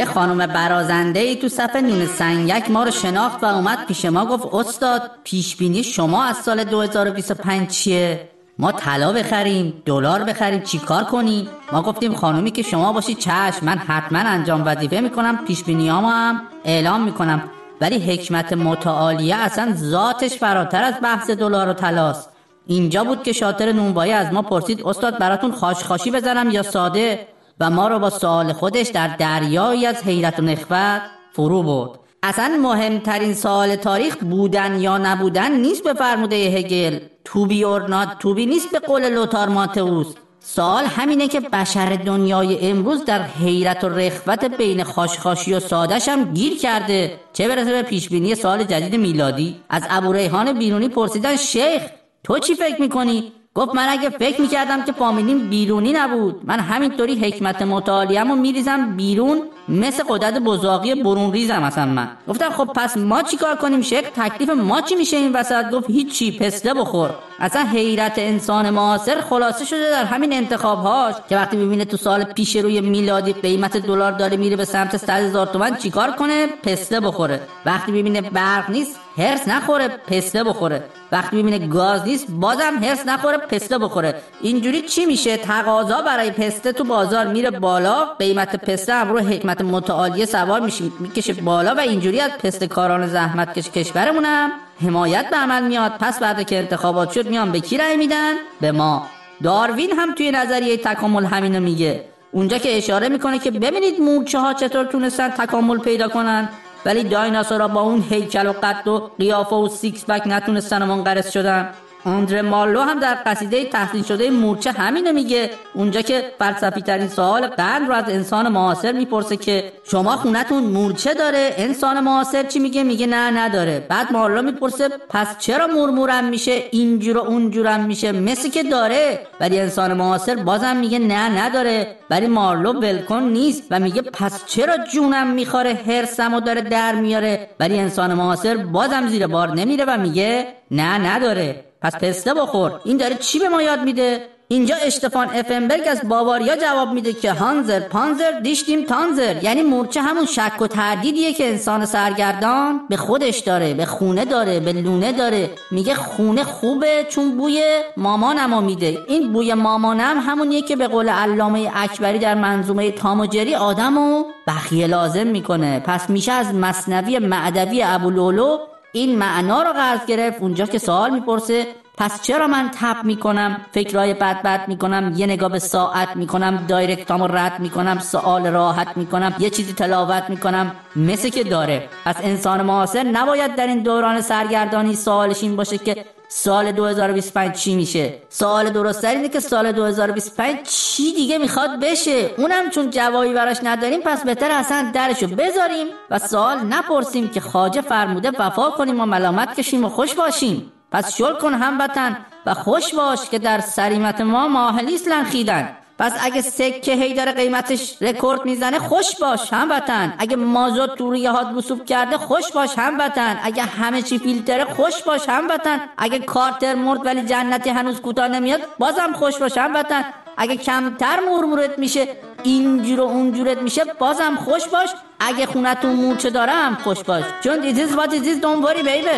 یه خانم برازنده‌ای تو صف نون سنگک ما رو شناخت و اومد پیش ما گفت استاد پیش بینی شما از سال 2025 چیه؟ ما طلا بخریم، دلار بخریم، چی کار کنیم؟ ما گفتیم خانومی که شما باشی چشم، من حتما انجام وظیفه میکنم، پیش بینیامو هم اعلام میکنم. ولی حکمت متعالیه اصلا ذاتش فراتر از بحث دلار و طلاست. اینجا بود که شاطر نونوایی از ما پرسید استاد براتون خاشخاشی بزنم یا ساده؟ و ما رو با سوال خودش در دریایی از حیرت و نخوت فرو برد. اصلا مهمترین سوال تاریخ بودن یا نبودن نیست به فرموده هگل، توبی اور نات توبی نیست به قول لوتار ماتئوس. سوال همینه که بشر دنیای امروز در حیرت و رخوت بین خاشخاشی و سادش هم گیر کرده، چه برسه به پیشبینی سال جدید میلادی. از ابوریحان بیرونی پرسیدن شیخ تو چی فکر میکنی؟ گفت من اگه فکر میکردم که فامیلیم بیرونی نبود، من همینطوری حکمت متعالیه‌مو میریزم بیرون مثل قدرت بزاقی برون ریزم اصلا من. گفتم خب پس ما چی کار کنیم شیخ؟ تکلیف ما چی میشه این وسط؟ گفت هیچی، پسته بخور. اصلا حیرت انسان معاصر خلاصه شده در همین انتخابهاش که وقتی ببینه تو سال پیش روی میلادی قیمت دلار داره میره به سمت 100,000 تومان چیکار کنه؟ پسته بخوره. وقتی ببینه برق نیست هرس نخوره، پسته بخوره. وقتی ببینه گاز نیست بازم هرس نخوره، پسته بخوره. اینجوری چی میشه؟ تقاضا برای پسته تو بازار میره بالا، قیمت پسته هم رو حکمت متعالیه سوار میکشه بالا و اینجوری از پسته کاران زحمت کش کشورمونم حمایت به عمل میاد. پس بعد که انتخابات شد میان به کی رأی میدن؟ به ما. داروین هم توی نظریه تکامل همینو میگه، اونجا که اشاره میکنه که ببینید مورچه ها چطور تونستن تکامل پیدا کنن ولی دایناسورها با اون هیکل و قد و قیافه و سیکس بک نتونستن و منقرض شدن. آندره مارلو هم در قصیده تحسین شده مورچه همینو میگه، اونجا که فلسفی ترین سوال قرن رو از انسان معاصر میپرسه که شما خونتون مورچه داره؟ انسان معاصر چی میگه؟ میگه نه نداره. بعد مارلو میپرسه پس چرا مورمورم میشه، اینجور و اونجورم میشه؟ مثل که داره. ولی انسان معاصر بازم میگه نه نداره. ولی مارلو ولکن نیست و میگه پس چرا جونم میخوره، هرسمو داره در میاره؟ ولی انسان معاصر بازم زیر بار نمیره و میگه نه نداره. پس پسته بخور. این داره چی به ما یاد میده؟ اینجا اشتفان افنبرگ از باواریا جواب میده که هانزر پانزر دیشتیم تانزر، یعنی مورچه همون شک و تردیدیه که انسان سرگردان به خودش داره، به خونه داره، به لونه داره. میگه خونه خوبه چون بوی مامانمو میده. این بوی مامانم همونیه که به قول علامه اکبری در منظومه تام و جری آدمو بخیه لازم میکنه. پس میشه از مثنوی معدوی ابولولو این معنا رو قرض گرفت، اونجا که سوال میپرسه پس چرا من تپ میکنم، فکرهای بد میکنم، یه نگاه به ساعت میکنم، دایرکتامو رد میکنم، سوال راحت میکنم، یه چیزی تلاوت میکنم، مثل که داره. پس انسان معاصر نباید در این دوران سرگردانی سوالش این باشه که سال 2025 چی میشه. سوال درست اینه که سال 2025 چی دیگه میخواد بشه. اونم چون جوابی براش نداریم پس بهتر اصلا درشو بذاریم و سوال نپرسیم که خواجه فرموده وفا کنیم و ملامت کشیم و خوش باشیم. پس شل کن هموطن و خوش باش که در سریمت ما ماهلیست لنخیدن. پس اگه سکه هی داره قیمتش رکورد میزنه خوش باش هموطن. اگه مازوت تو روی هات رسوب کرده خوش باش هموطن. اگه همه چی فیلتره خوش باش هموطن. اگه کارتر مرد ولی جنتی هنوز کوتاه نمیاد بازم خوش باش هموطن. اگه کمتر مرمورت میشه اینجور و اونجورت میشه بازم خوش باش. اگه خونتون مورچه داره هم خوش باش، چون this is what it is, don't worry baby.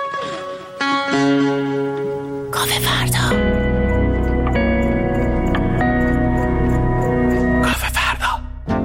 کافه فردا. کافه فردا.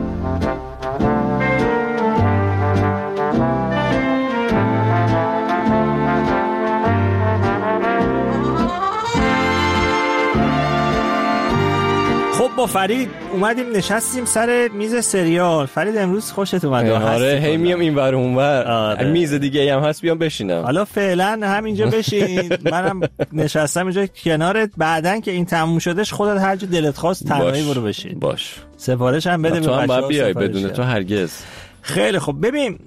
خب با فرید اومدیم نشستیم سر میز سریال. فرید امروز خوشت اومد؟ آره هی میام این ور اون ور. میز دیگه هم هست بیام بشینم. حالا فعلا همینجا بشین. منم نشستم اینجا کنارت. بعدن که این تموم شدش خودت هر جا دلت خواست تنهایی برو بشین. باش. سفارش هم بده. تو هم باید بیای بدون تو هرگز. خیلی خب ببین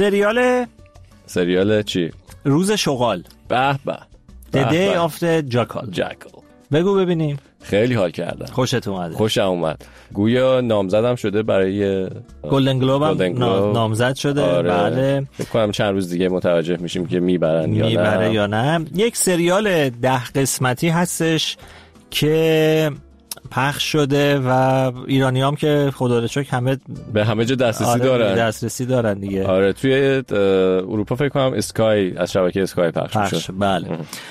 سریال چی؟ روز شغال. به به. The Day of the Jackal. بگو ببینیم. خیلی حال کردم. خوشت اومده؟ خوشم اومد. گویا نامزدم شده برای گلدن گلوب هم نامزد شده. آره. بله. فکر کنم چند روز دیگه متوجه میشیم که میبره یا نه. یک سریال 10 قسمتی هستش که پخش شده و ایرانی هم که خدا رو شکر همه به همه جا دسترسی دارن. دسترسی دارن دیگه. آره توی اروپا فکر کنم اسکای از شبکه اسکای پخش شد. بله.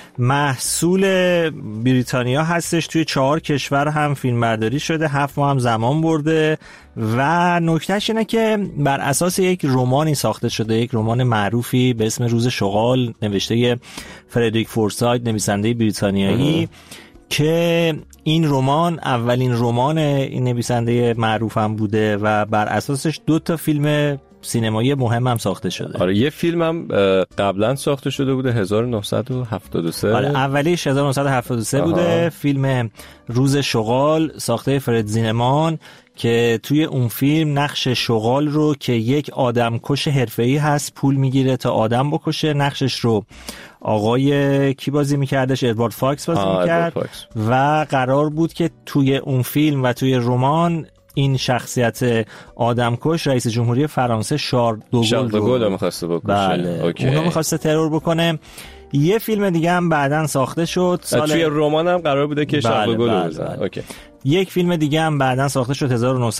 محصول بریتانیا هستش، توی 4 کشور هم فیلم برداری شده، 7 ماه هم زمان برده و نکتهش اینه که بر اساس یک رمانی ساخته شده، یک رمان معروفی به اسم روز شغال نوشته فردریک فورسایت نویسنده بریتانیایی که این رمان اولین رمان این نویسنده معروف هم بوده و بر اساسش 2 تا فیلم سینمایی مهم هم ساخته شده. آره یه فیلم هم قبلا ساخته شده بوده 1973. آره اولیش 1973 بوده. فیلم روز شغال ساخته فرد زینمان که توی اون فیلم نقش شغال رو که یک آدمکش حرفه‌ای هست پول میگیره تا آدم بکشه، نقشش رو آقای کی بازی میکردش؟ ادوارد فاکس بازی میکرد و قرار بود که توی اون فیلم و توی رمان این شخصیت آدمکش رئیس جمهوری فرانسه شارل دوگل رو می‌خواسته بکشه. بله اونو می‌خواسته ترور بکنه. یه فیلم دیگه هم بعداً ساخته شد توی رمان هم قرار بوده که شارل دوگل رو بزنه. اوکی. یک فیلم دیگه هم بعداً ساخته شد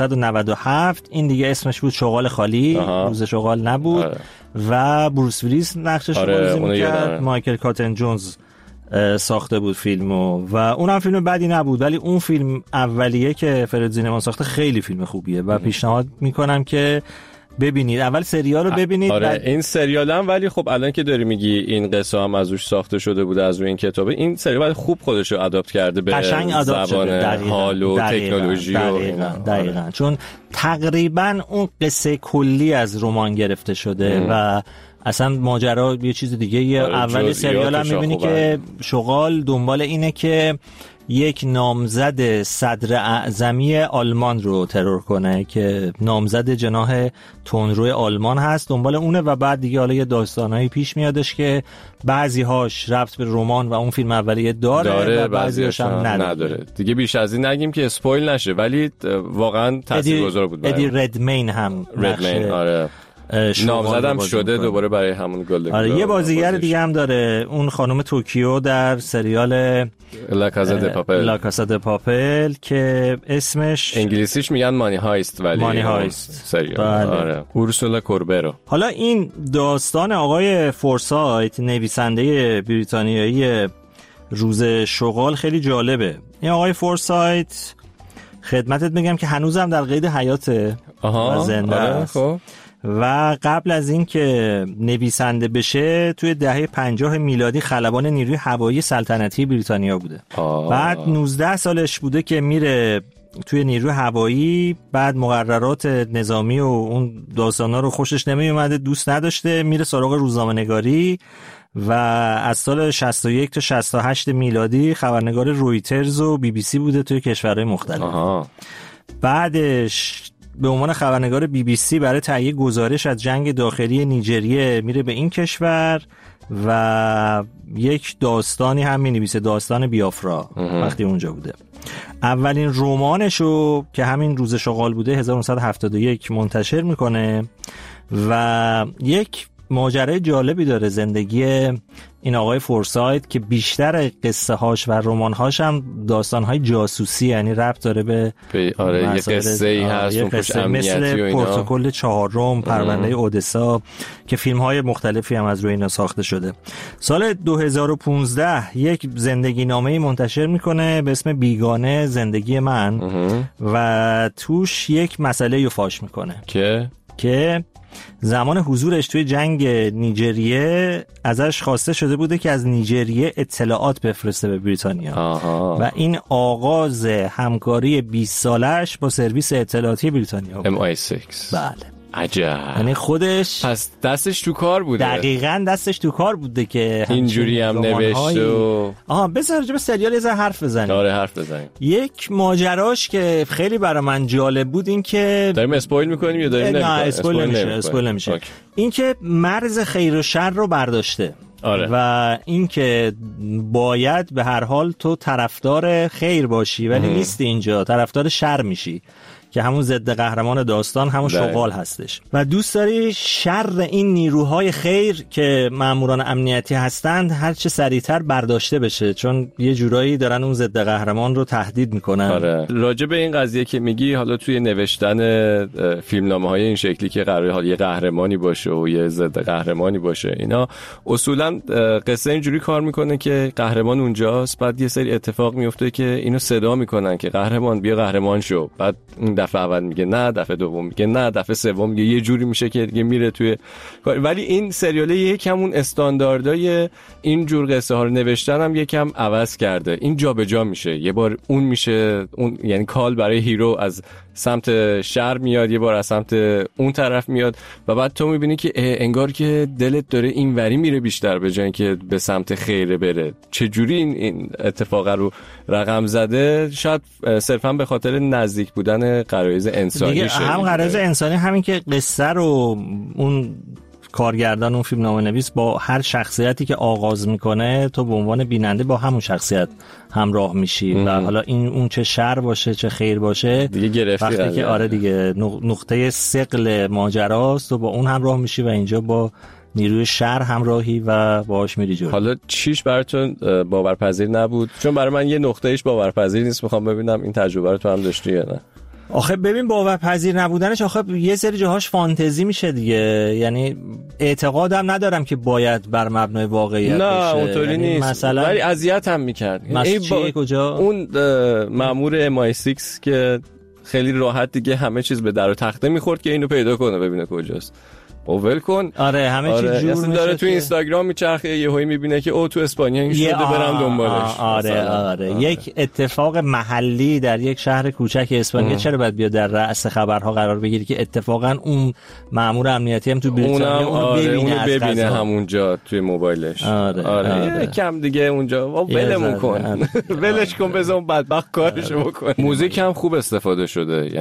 1997. این دیگه اسمش بود شغال خالی. روز شغال نبود. و بروس ویلیس نقشش رو بازی می‌کرد. مایکل کاتن جونز ساخته بود فیلمو و اونم فیلم بدی نبود، ولی اون فیلم اولیه که فرد زینمان ساخته خیلی فیلم خوبیه و پیشنهاد میکنم که ببینید. اول سریال رو ببینید. آره این سریال هم، ولی خب الان که داری میگی این قصه هم از روش ساخته شده بوده از روی این کتابه، این سریال خوب خودش رو اداپت کرده به زبان حال و تکنولوژی. دقیقاً چون تقریبا اون قصه کلی از رمان گرفته شده و اصلا ماجرا یه چیز دیگه. اول سریال هم میبینی که شغال دنبال اینه که یک نامزد صدر اعظمی آلمان رو ترور کنه که نامزد جناح تندرو آلمان هست، دنبال اونه و بعد دیگه حالا یه داستانایی پیش میادش که بعضی هاش ربط به رمان و اون فیلم اولیه داره و بعضی هاش هم نداره. دیگه بیش از این نگیم که اسپویل نشه، ولی واقعا تاثیرگذار بود. ادی ردمین هم آره نامزدم شده دوباره برای همون گلدن. آره یه بازیگر دیگه هم داره، اون خانم توکیو در سریال لا کاسا د پاپل که اسمش انگلیسیش میگن مانی هایست، ولی مانی هایست سریال. بله. آره اورسولا کوربرو. حالا این داستان آقای فورسایت نویسنده بریتانیایی روز شغال خیلی جالبه. این آقای فورسایت خدمتت میگم که هنوزم در قید حیاته و زنده است. خب و قبل از این که نویسنده بشه توی دهه 50 میلادی خلبان نیروی هوایی سلطنتی بریتانیا بوده. بعد 19 سالش بوده که میره توی نیروی هوایی، بعد مقررات نظامی و اون داستانا رو خوشش نمی اومده، دوست نداشته، میره سراغ روزنامه‌نگاری و از سال 61 تا 68 میلادی خبرنگار رویترز و بی بی سی بوده توی کشورهای مختلف. بعدش به عنوان خبرنگار بی بی سی برای تهیه گزارش از جنگ داخلی نیجریه میره به این کشور و یک داستانی هم می‌نویسه، داستان بیافرا وقتی اونجا بوده. اولین رمانشو که همین روز شغال بوده 1971 منتشر میکنه و یک ماجرای جالبی داره زندگی این آقای فورسایت که بیشتر قصه هاش و رمان هاش هم داستان های جاسوسی، یعنی ربط داره به آره یه قصه ای هست اون پشت امنیتی و اینا، پروتکل 4 پرونده اودسا که فیلم های مختلفی هم از روی اینا ساخته شده. سال 2015 یک زندگی نامه‌ای منتشر میکنه به اسم بیگانه زندگی من و توش یک مسئله رو فاش میکنه که زمان حضورش توی جنگ نیجریه ازش خواسته شده بوده که از نیجریه اطلاعات بفرسته به بریتانیا و این آغاز همکاری 20 سالش با سرویس اطلاعاتی بریتانیا بود. MI6. بله عجب. یعنی خودش پس دستش تو کار بوده. دقیقاً دستش تو کار بوده که اینجوری هم نوشت و بذار راجع به سریال یه حرف بزنیم. آره حرف بزنیم. یک ماجراش که خیلی برای من جالب بود این که داریم اسپویل می‌کنیم یا داریم نه اسپویل نمیشه. این که مرز خیر و شر رو برداشته. آره. و این که باید به هر حال تو طرفدار خیر باشی ولی نیستی اینجا، طرفدار شر میشی که همون ضد قهرمان داستان همون شغال هستش و دوست داری شر این نیروهای خیر که ماموران امنیتی هستند هر چه سریعتر برداشته بشه، چون یه جورایی دارن اون ضد قهرمان رو تهدید میکنن. آره. راجع به این قضیه که میگی، حالا توی نوشتن فیلمنامه‌های این شکلی که قراره حالا یه قهرمانی باشه و یه ضد قهرمانی باشه، اینا اصولا قصه اینجوری کار میکنه که قهرمان اونجاست، بعد یه سری اتفاق میفته که اینو صدا میکنن که قهرمان بیا قهرمان شو، بعد این دفعه اول میگه نه، دفعه دوم میگه نه، دفعه سوم میگه، یه جوری میشه که دیگه میره توی. ولی این سریال یکمون استانداردای این جور قصه ها رو نوشتن هم یکم عوض کرده. این جابجا میشه، یه بار اون میشه اون، یعنی کال برای هیرو از سمت شر میاد، یه بار از سمت اون طرف میاد و بعد تو میبینی که انگار که دلت داره اینوری میره بیشتر به جای اینکه به سمت خیره بره. چجوری این اتفاق رو رقم زده؟ شاید صرفا به خاطر نزدیک بودن غرایز انسانی شه. هم غرایز انسانی، همین که قصه رو اون کارگردان اون فیلمنامه نویس با هر شخصیتی که آغاز میکنه تو به عنوان بیننده با همون شخصیت همراه میشی و حالا این اون چه شر باشه چه خیر باشه دیگه گرفتی وقتی که آره دیگه نقطه ثقل ماجراست و با اون همراه میشی و اینجا با نیروی شر همراهی و باهاش میری جلو. حالا چیش براتون باورپذیر نبود؟ چون برای من یه نقطه ایش باورپذیر نیست، میخوام ببینم این تجربه رو تو هم داشتی یا نه. آخه ببین باورپذیر نبودنش آخه یه سری جاهاش فانتزی میشه دیگه، یعنی اعتقادم ندارم که باید بر مبنای واقعیت نه باشه. اونطوری یعنی نیست مثلا ولی اذیت هم میکرد. کجا اون مأمور MI6 که خیلی راحت دیگه همه چیز به در و تخته میخورد که اینو پیدا کنه ببینه کجاست. ول کن. آره همه چی جور میشه. داره تو اینستاگرام میچرخه یهویی میبینه که او تو اسپانیا این شده برم دنبالش. آره یک اتفاق محلی در یک شهر کوچک اسپانیا چرا باید بیاد در رأس خبرها قرار بگیره که اتفاقا اون مأمور امنیتی هم تو بریتانیا اونو ببینه همونجا توی موبایلش. آره کم دیگه اونجا ولمون کن. ولش کن بذار اون بدبخت کارشو بکنه. موزیک هم خوب استفاده شده،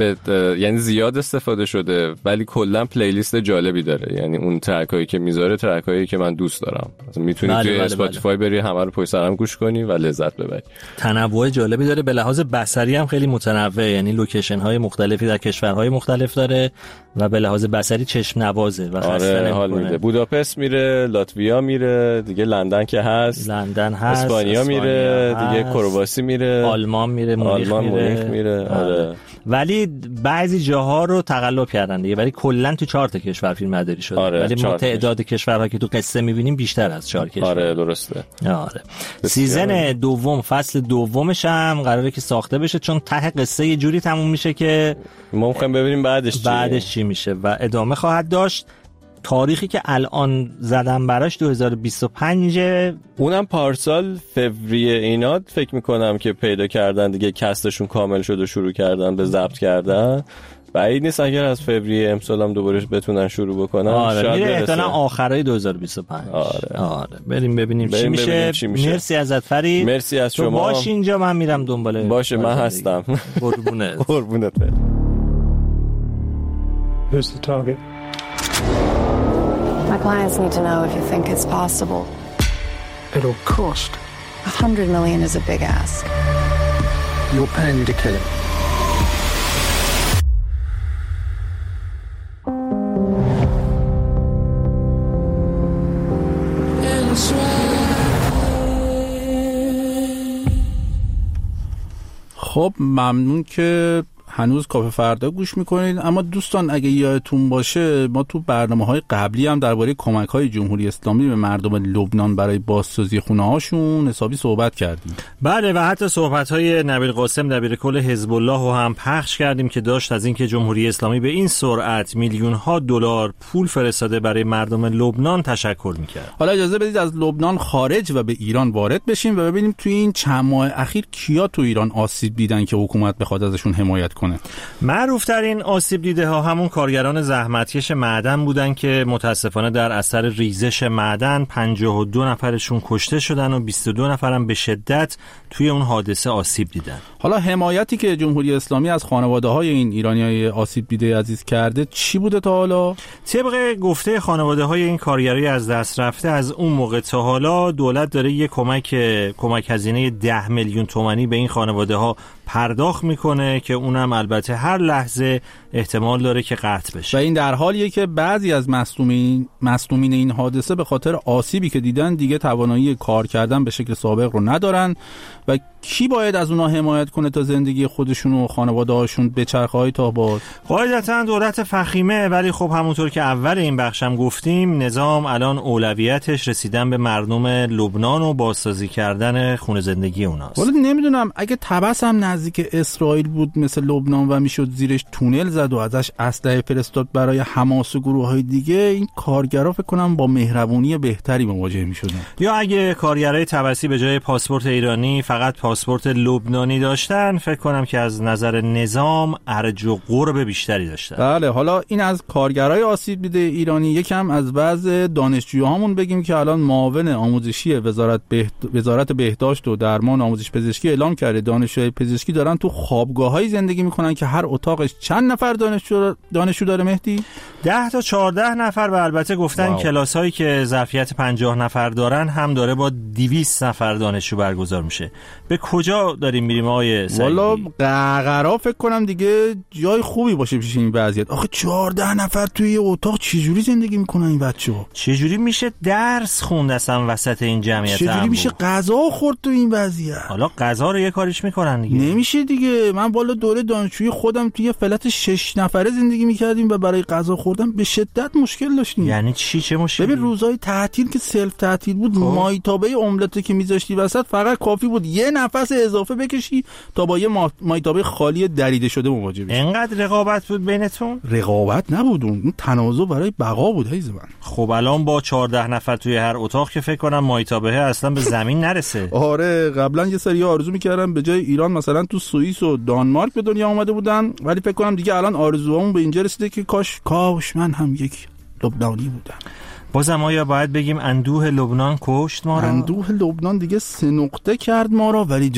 یعنی زیاد استفاده شده ولی کلا پلیلیست جالبی داره. یعنی اون ترکایی که میذاره ترکایی که من دوست دارم، میتونی توی اسپاتیفای بری همه رو پشت سرم گوش کنی و لذت ببری. تنوع جالبی داره، به لحاظ بصری هم خیلی متنوع، یعنی لوکیشن های مختلفی در کشورهای مختلف داره و به لحاظ بصری چشم نوازه و خسته حال میده. بوداپست میره، لاتویا میره، دیگه لندن که هست، اسپانیا میره، دیگه کرواسی میره، آلمان میره، مونیخ میره. آره. ولی بعضی جاها رو تقلب کردن دیگه، ولی کلا تو 4 تا کشور فیلمبرداری شده. ولی ما تعداد کشورها که تو قصه میبینیم بیشتر از 4 کشور. آره درسته. آره. سیزن دوم فصل دومش هم قراره که ساخته بشه، چون ته قصه یه جوری تموم میشه که ما می‌خوایم ببینیم بعدش چی میشه و ادامه خواهد داشت. تاریخی که الان زدم براش 2025، اونم پارسال فوریه اینا فکر میکنم که پیدا کردن دیگه، کستشون کامل شد و شروع کردن به ضبط کردن. بعید نیست اگر از فوریه امسال هم دوباره بتونن شروع بکنن. آره میره احتمالاً آخرای 2025. آره بریم ببینیم چی میشه. مرسی ازت فرید. مرسی از شما. تو باش اینجا، من میرم دنبال. باشه من هستم. قربونت. Who's the target? My clients need to know if you think it's possible. It'll cost. $100 million is a big ask. You're paying me to kill him. خب ممنون که هنوز کافه فردا گوش میکنید. اما دوستان اگه یادتون باشه ما تو برنامه‌های قبلی هم درباره کمک‌های جمهوری اسلامی به مردم لبنان برای بازسازی خونه‌هاشون حسابی صحبت کردیم. بله و حتی صحبت‌های نبیل قاسم دبیرکل حزب الله رو هم پخش کردیم که داشت از اینکه جمهوری اسلامی به این سرعت میلیون‌ها دلار پول فرستاده برای مردم لبنان تشکر می‌کرد. حالا اجازه بدید از لبنان خارج و به ایران وارد بشیم و ببینیم توی این چند ماه اخیر کیا تو ایران آسیب دیدن که حکومت بخواد ازشون حمایت کنه. معروف ترین آسیب دیده ها همون کارگران زحمتکش معدن بودن که متاسفانه در اثر ریزش معدن 52 نفرشون کشته شدن و 22 نفرم به شدت توی اون حادثه آسیب دیدن. حالا حمایتی که جمهوری اسلامی از خانواده‌های این ایرانیای آسیب دیده عزیز کرده چی بوده تا حالا؟ طبق گفته خانواده‌های این کارگرای از دست رفته از اون موقع تا حالا دولت داره یه کمک هزینه 10 میلیون تومانی به این خانواده‌ها پرداخت میکنه که اونم البته هر لحظه احتمال داره که قطع بشه. و این در حالیه که بعضی از مصدومین این حادثه به خاطر آسیبی که دیدن دیگه توانایی کار کردن به شکل سابق رو ندارن و کی باید از اونها حمایت کنه تا زندگی خودشون و خانواده‌هاشون بچرخه تا باز؟ قاعدتاً دولت فخیمه، ولی خب همونطور که اول این بخشم گفتیم نظام الان اولویتش رسیدن به مردم لبنان و بازسازی کردن خونه زندگی اوناست. ولی نمیدونم اگه طبس هم نزدیک اسرائیل بود مثل لبنان و میشد زیرش تونل زد و ازش اسلحه فرستاد برای حماس و گروه‌های دیگه، این کارگرا فکر کنم با مهربونی بهتری مواجه میشدن. یا اگه کارگرای طبسی به جای پاسپورت ایرانی فقط پاسپورت لبنانی داشتن، فکر کنم که از نظر نظام ارج و قرب بیشتری داشتن. بله، حالا این از کارگرای آسیب دیده ایرانی. یکم از بعض دانشجوهامون بگیم که الان معاون آموزشی وزارت بهداشت و درمان آموزش پزشکی اعلام کرده دانشجوهای پزشکی دارن تو خوابگاه‌های زندگی میکنن که هر اتاقش چند نفر دانشجو داره مهدی؟ 10 تا 14 نفر. و البته گفتن کلاس‌هایی که ظرفیت 50 نفر دارن هم داره با 200 نفر دانشجو برگزار میشه. به کجا داریم میریم آقای سعیدی؟ والا قرار فکر کنم دیگه جای خوبی باشه پیش این وضعیت. آخه 14 نفر توی اتاق چجوری زندگی میکنن این بچه‌ها؟ چجوری میشه درس خوند اصلا وسط این جمعیت؟ چجوری میشه غذا خورد تو این وضعیت؟ حالا غذا رو یه کاریش میکنن دیگه. نمیشه دیگه. من والا دوره دانشجویی خودم توی فلات 6 نفره زندگی میکردیم و برای غذا خوردن به شدت مشکل داشتیم. یعنی چه مشکلی؟ ببین روزهای تعطیل که سلف تعطیل بود، مایتابه املت که میذاشتی وسط فقط کافی بود یه نفس اضافه بکشی تا با یه مایتابه خالی دریده شده مواجه بشی. اینقدر رقابت بود بینتون؟ رقابت نبود، اون تنازع برای بقا بود. حیز من. خب الان با 14 نفر توی هر اتاق که فکر کنم مایتابه اصلا به زمین نرسه. آره، قبلا یه سری آرزو میکردن به جای ایران مثلا تو سوئیس و دانمارک به دنیا اومده بودن، ولی فکر کنم دیگه الان آرزوامون به اینجا رسیده که کاش من هم یک لبنانی بودم. بازم آیا باید بگیم اندوه لبنان کشت ما را؟ اندوه لبنان دیگه 3 نقطه کرد ما را، ولی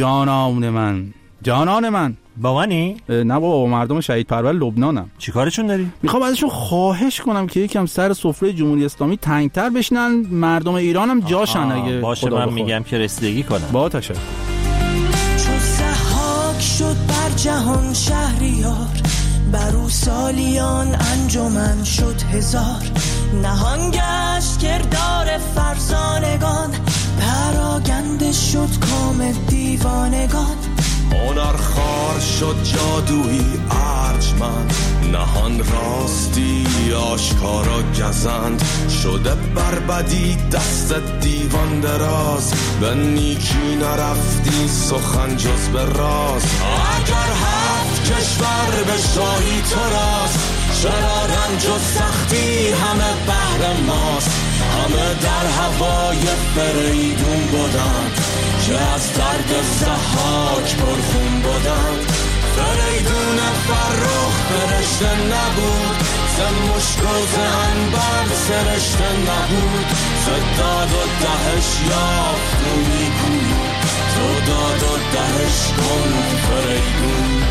جانان من بابانی؟ نه بابا، مردم شهید پرور لبنانم. چیکارشون داری؟ میخوام ازشون خواهش کنم که یکم سر سفره جمهوری اسلامی تنگتر بشنن، مردم ایران هم جاشن. اگه باشه من میگم که رسیدگی کنن. با تشکر. چون ضحاک شد بر جهان شهریار، برو سالیان انجمن شد هزار، نهان گشت کردار فرزانگان، پراگنده شد کام دیوانگان، هنر خار شد جادویی ارجمند، نهان راستی آشکارا گزند، شده بربدی دست دیوان دراز، به نیکی نرفتی سخن جز به راز، اگر 7 کشور به شاهی تو راست، چرا رنج و سختی همه بهر ماست، همه در هوای فریدون بودند که از درد ضحاک پرخون بودند، فریدون فرخ فرشته نبود، ز مشک و ز عنبر سرشته نبود، ز داد و دهش یافت و نیکویی، تو داد و دهش کن فریدون.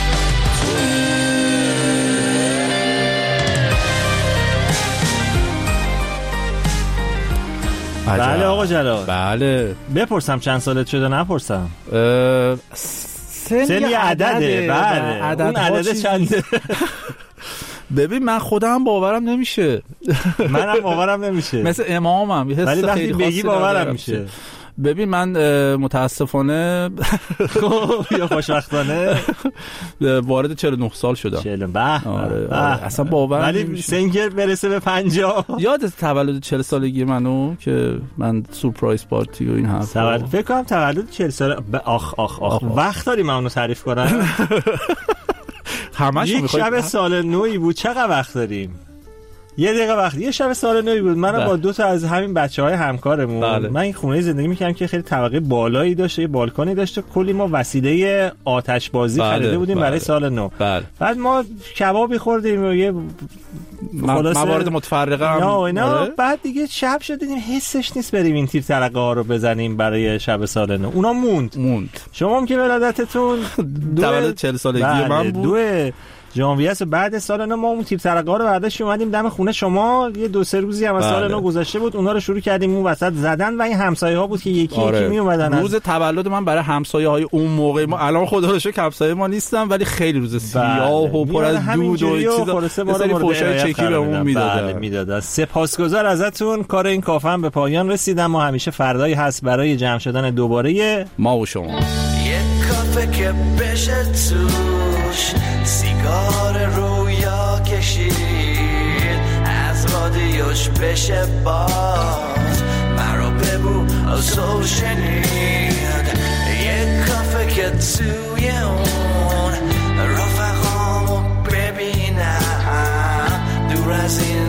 بله آقا جلال. بله. بپرسم چند سالت شده؟ نپرسم. سن یه عدده. بله. اون عدده چنده؟ ببین من خودم باورم نمیشه. منم باورم نمیشه. مثل امامم. ولی وقتی بگی باورم میشه. ببین من متاسفانه یا خوشبختانه وارد 49 سال شدم. 40. آره. اصلا باور ولی سنگر برسه به 50. یادت تولد 40 سالگی منو که من سورپرایز پارتی و این حرفا؟ فکر کنم تولد 40 سال. آخ وقت داری من اونو تعریف کنم؟ همش یک شب سال نوی بود. چقدر وقت داریم؟ یه دقیقه وقت. یه شب سال نوی بود. من با 2 تا از همین بچه‌های همکارمون، من این خونه زندگی می‌کردم که خیلی طبقه بالایی داشته، یه بالکنی داشته، کلی ما وسیله آتش بازی خریده بودیم برای سال نو. بعد ما کبابی خوردیم و یه موارد متفرقه هم. بعد دیگه شب شد دیدیم حسش نیست بریم این تیر ترقه ها رو بزنیم برای شب سال نو. اونا موند. شما هم که ولادتتون تولد 40 سالگی من بود. ژانویه است. بعد سال نو ما اون تیپ ترقه رو برداشتیم اومدیم دم خونه شما، یه 2-3 روزی هم از سال نو گذشته بود، اونا رو شروع کردیم اون وسط زدن و این همسایه‌ها بود که یکی یکی می اومدن. روز تولد من برای همسایه‌های اون موقع، ما الان خدا رو شکر همسایه ما نیستن، ولی خیلی روز سیاه و پر از دود و چیزا فوشای چکی بهمون میدادن. سپاسگزار ازتون. کار این کافه هم به پایان رسید، اما همیشه فردایی هست برای جمع شدن دوباره ما و شما. یه کافه که بشه توش سیگار رویا کشید، از رادیوش بشه باز مرا ببو ازو شنید. یه کافه که توی اون رفقامو ببینم دور از این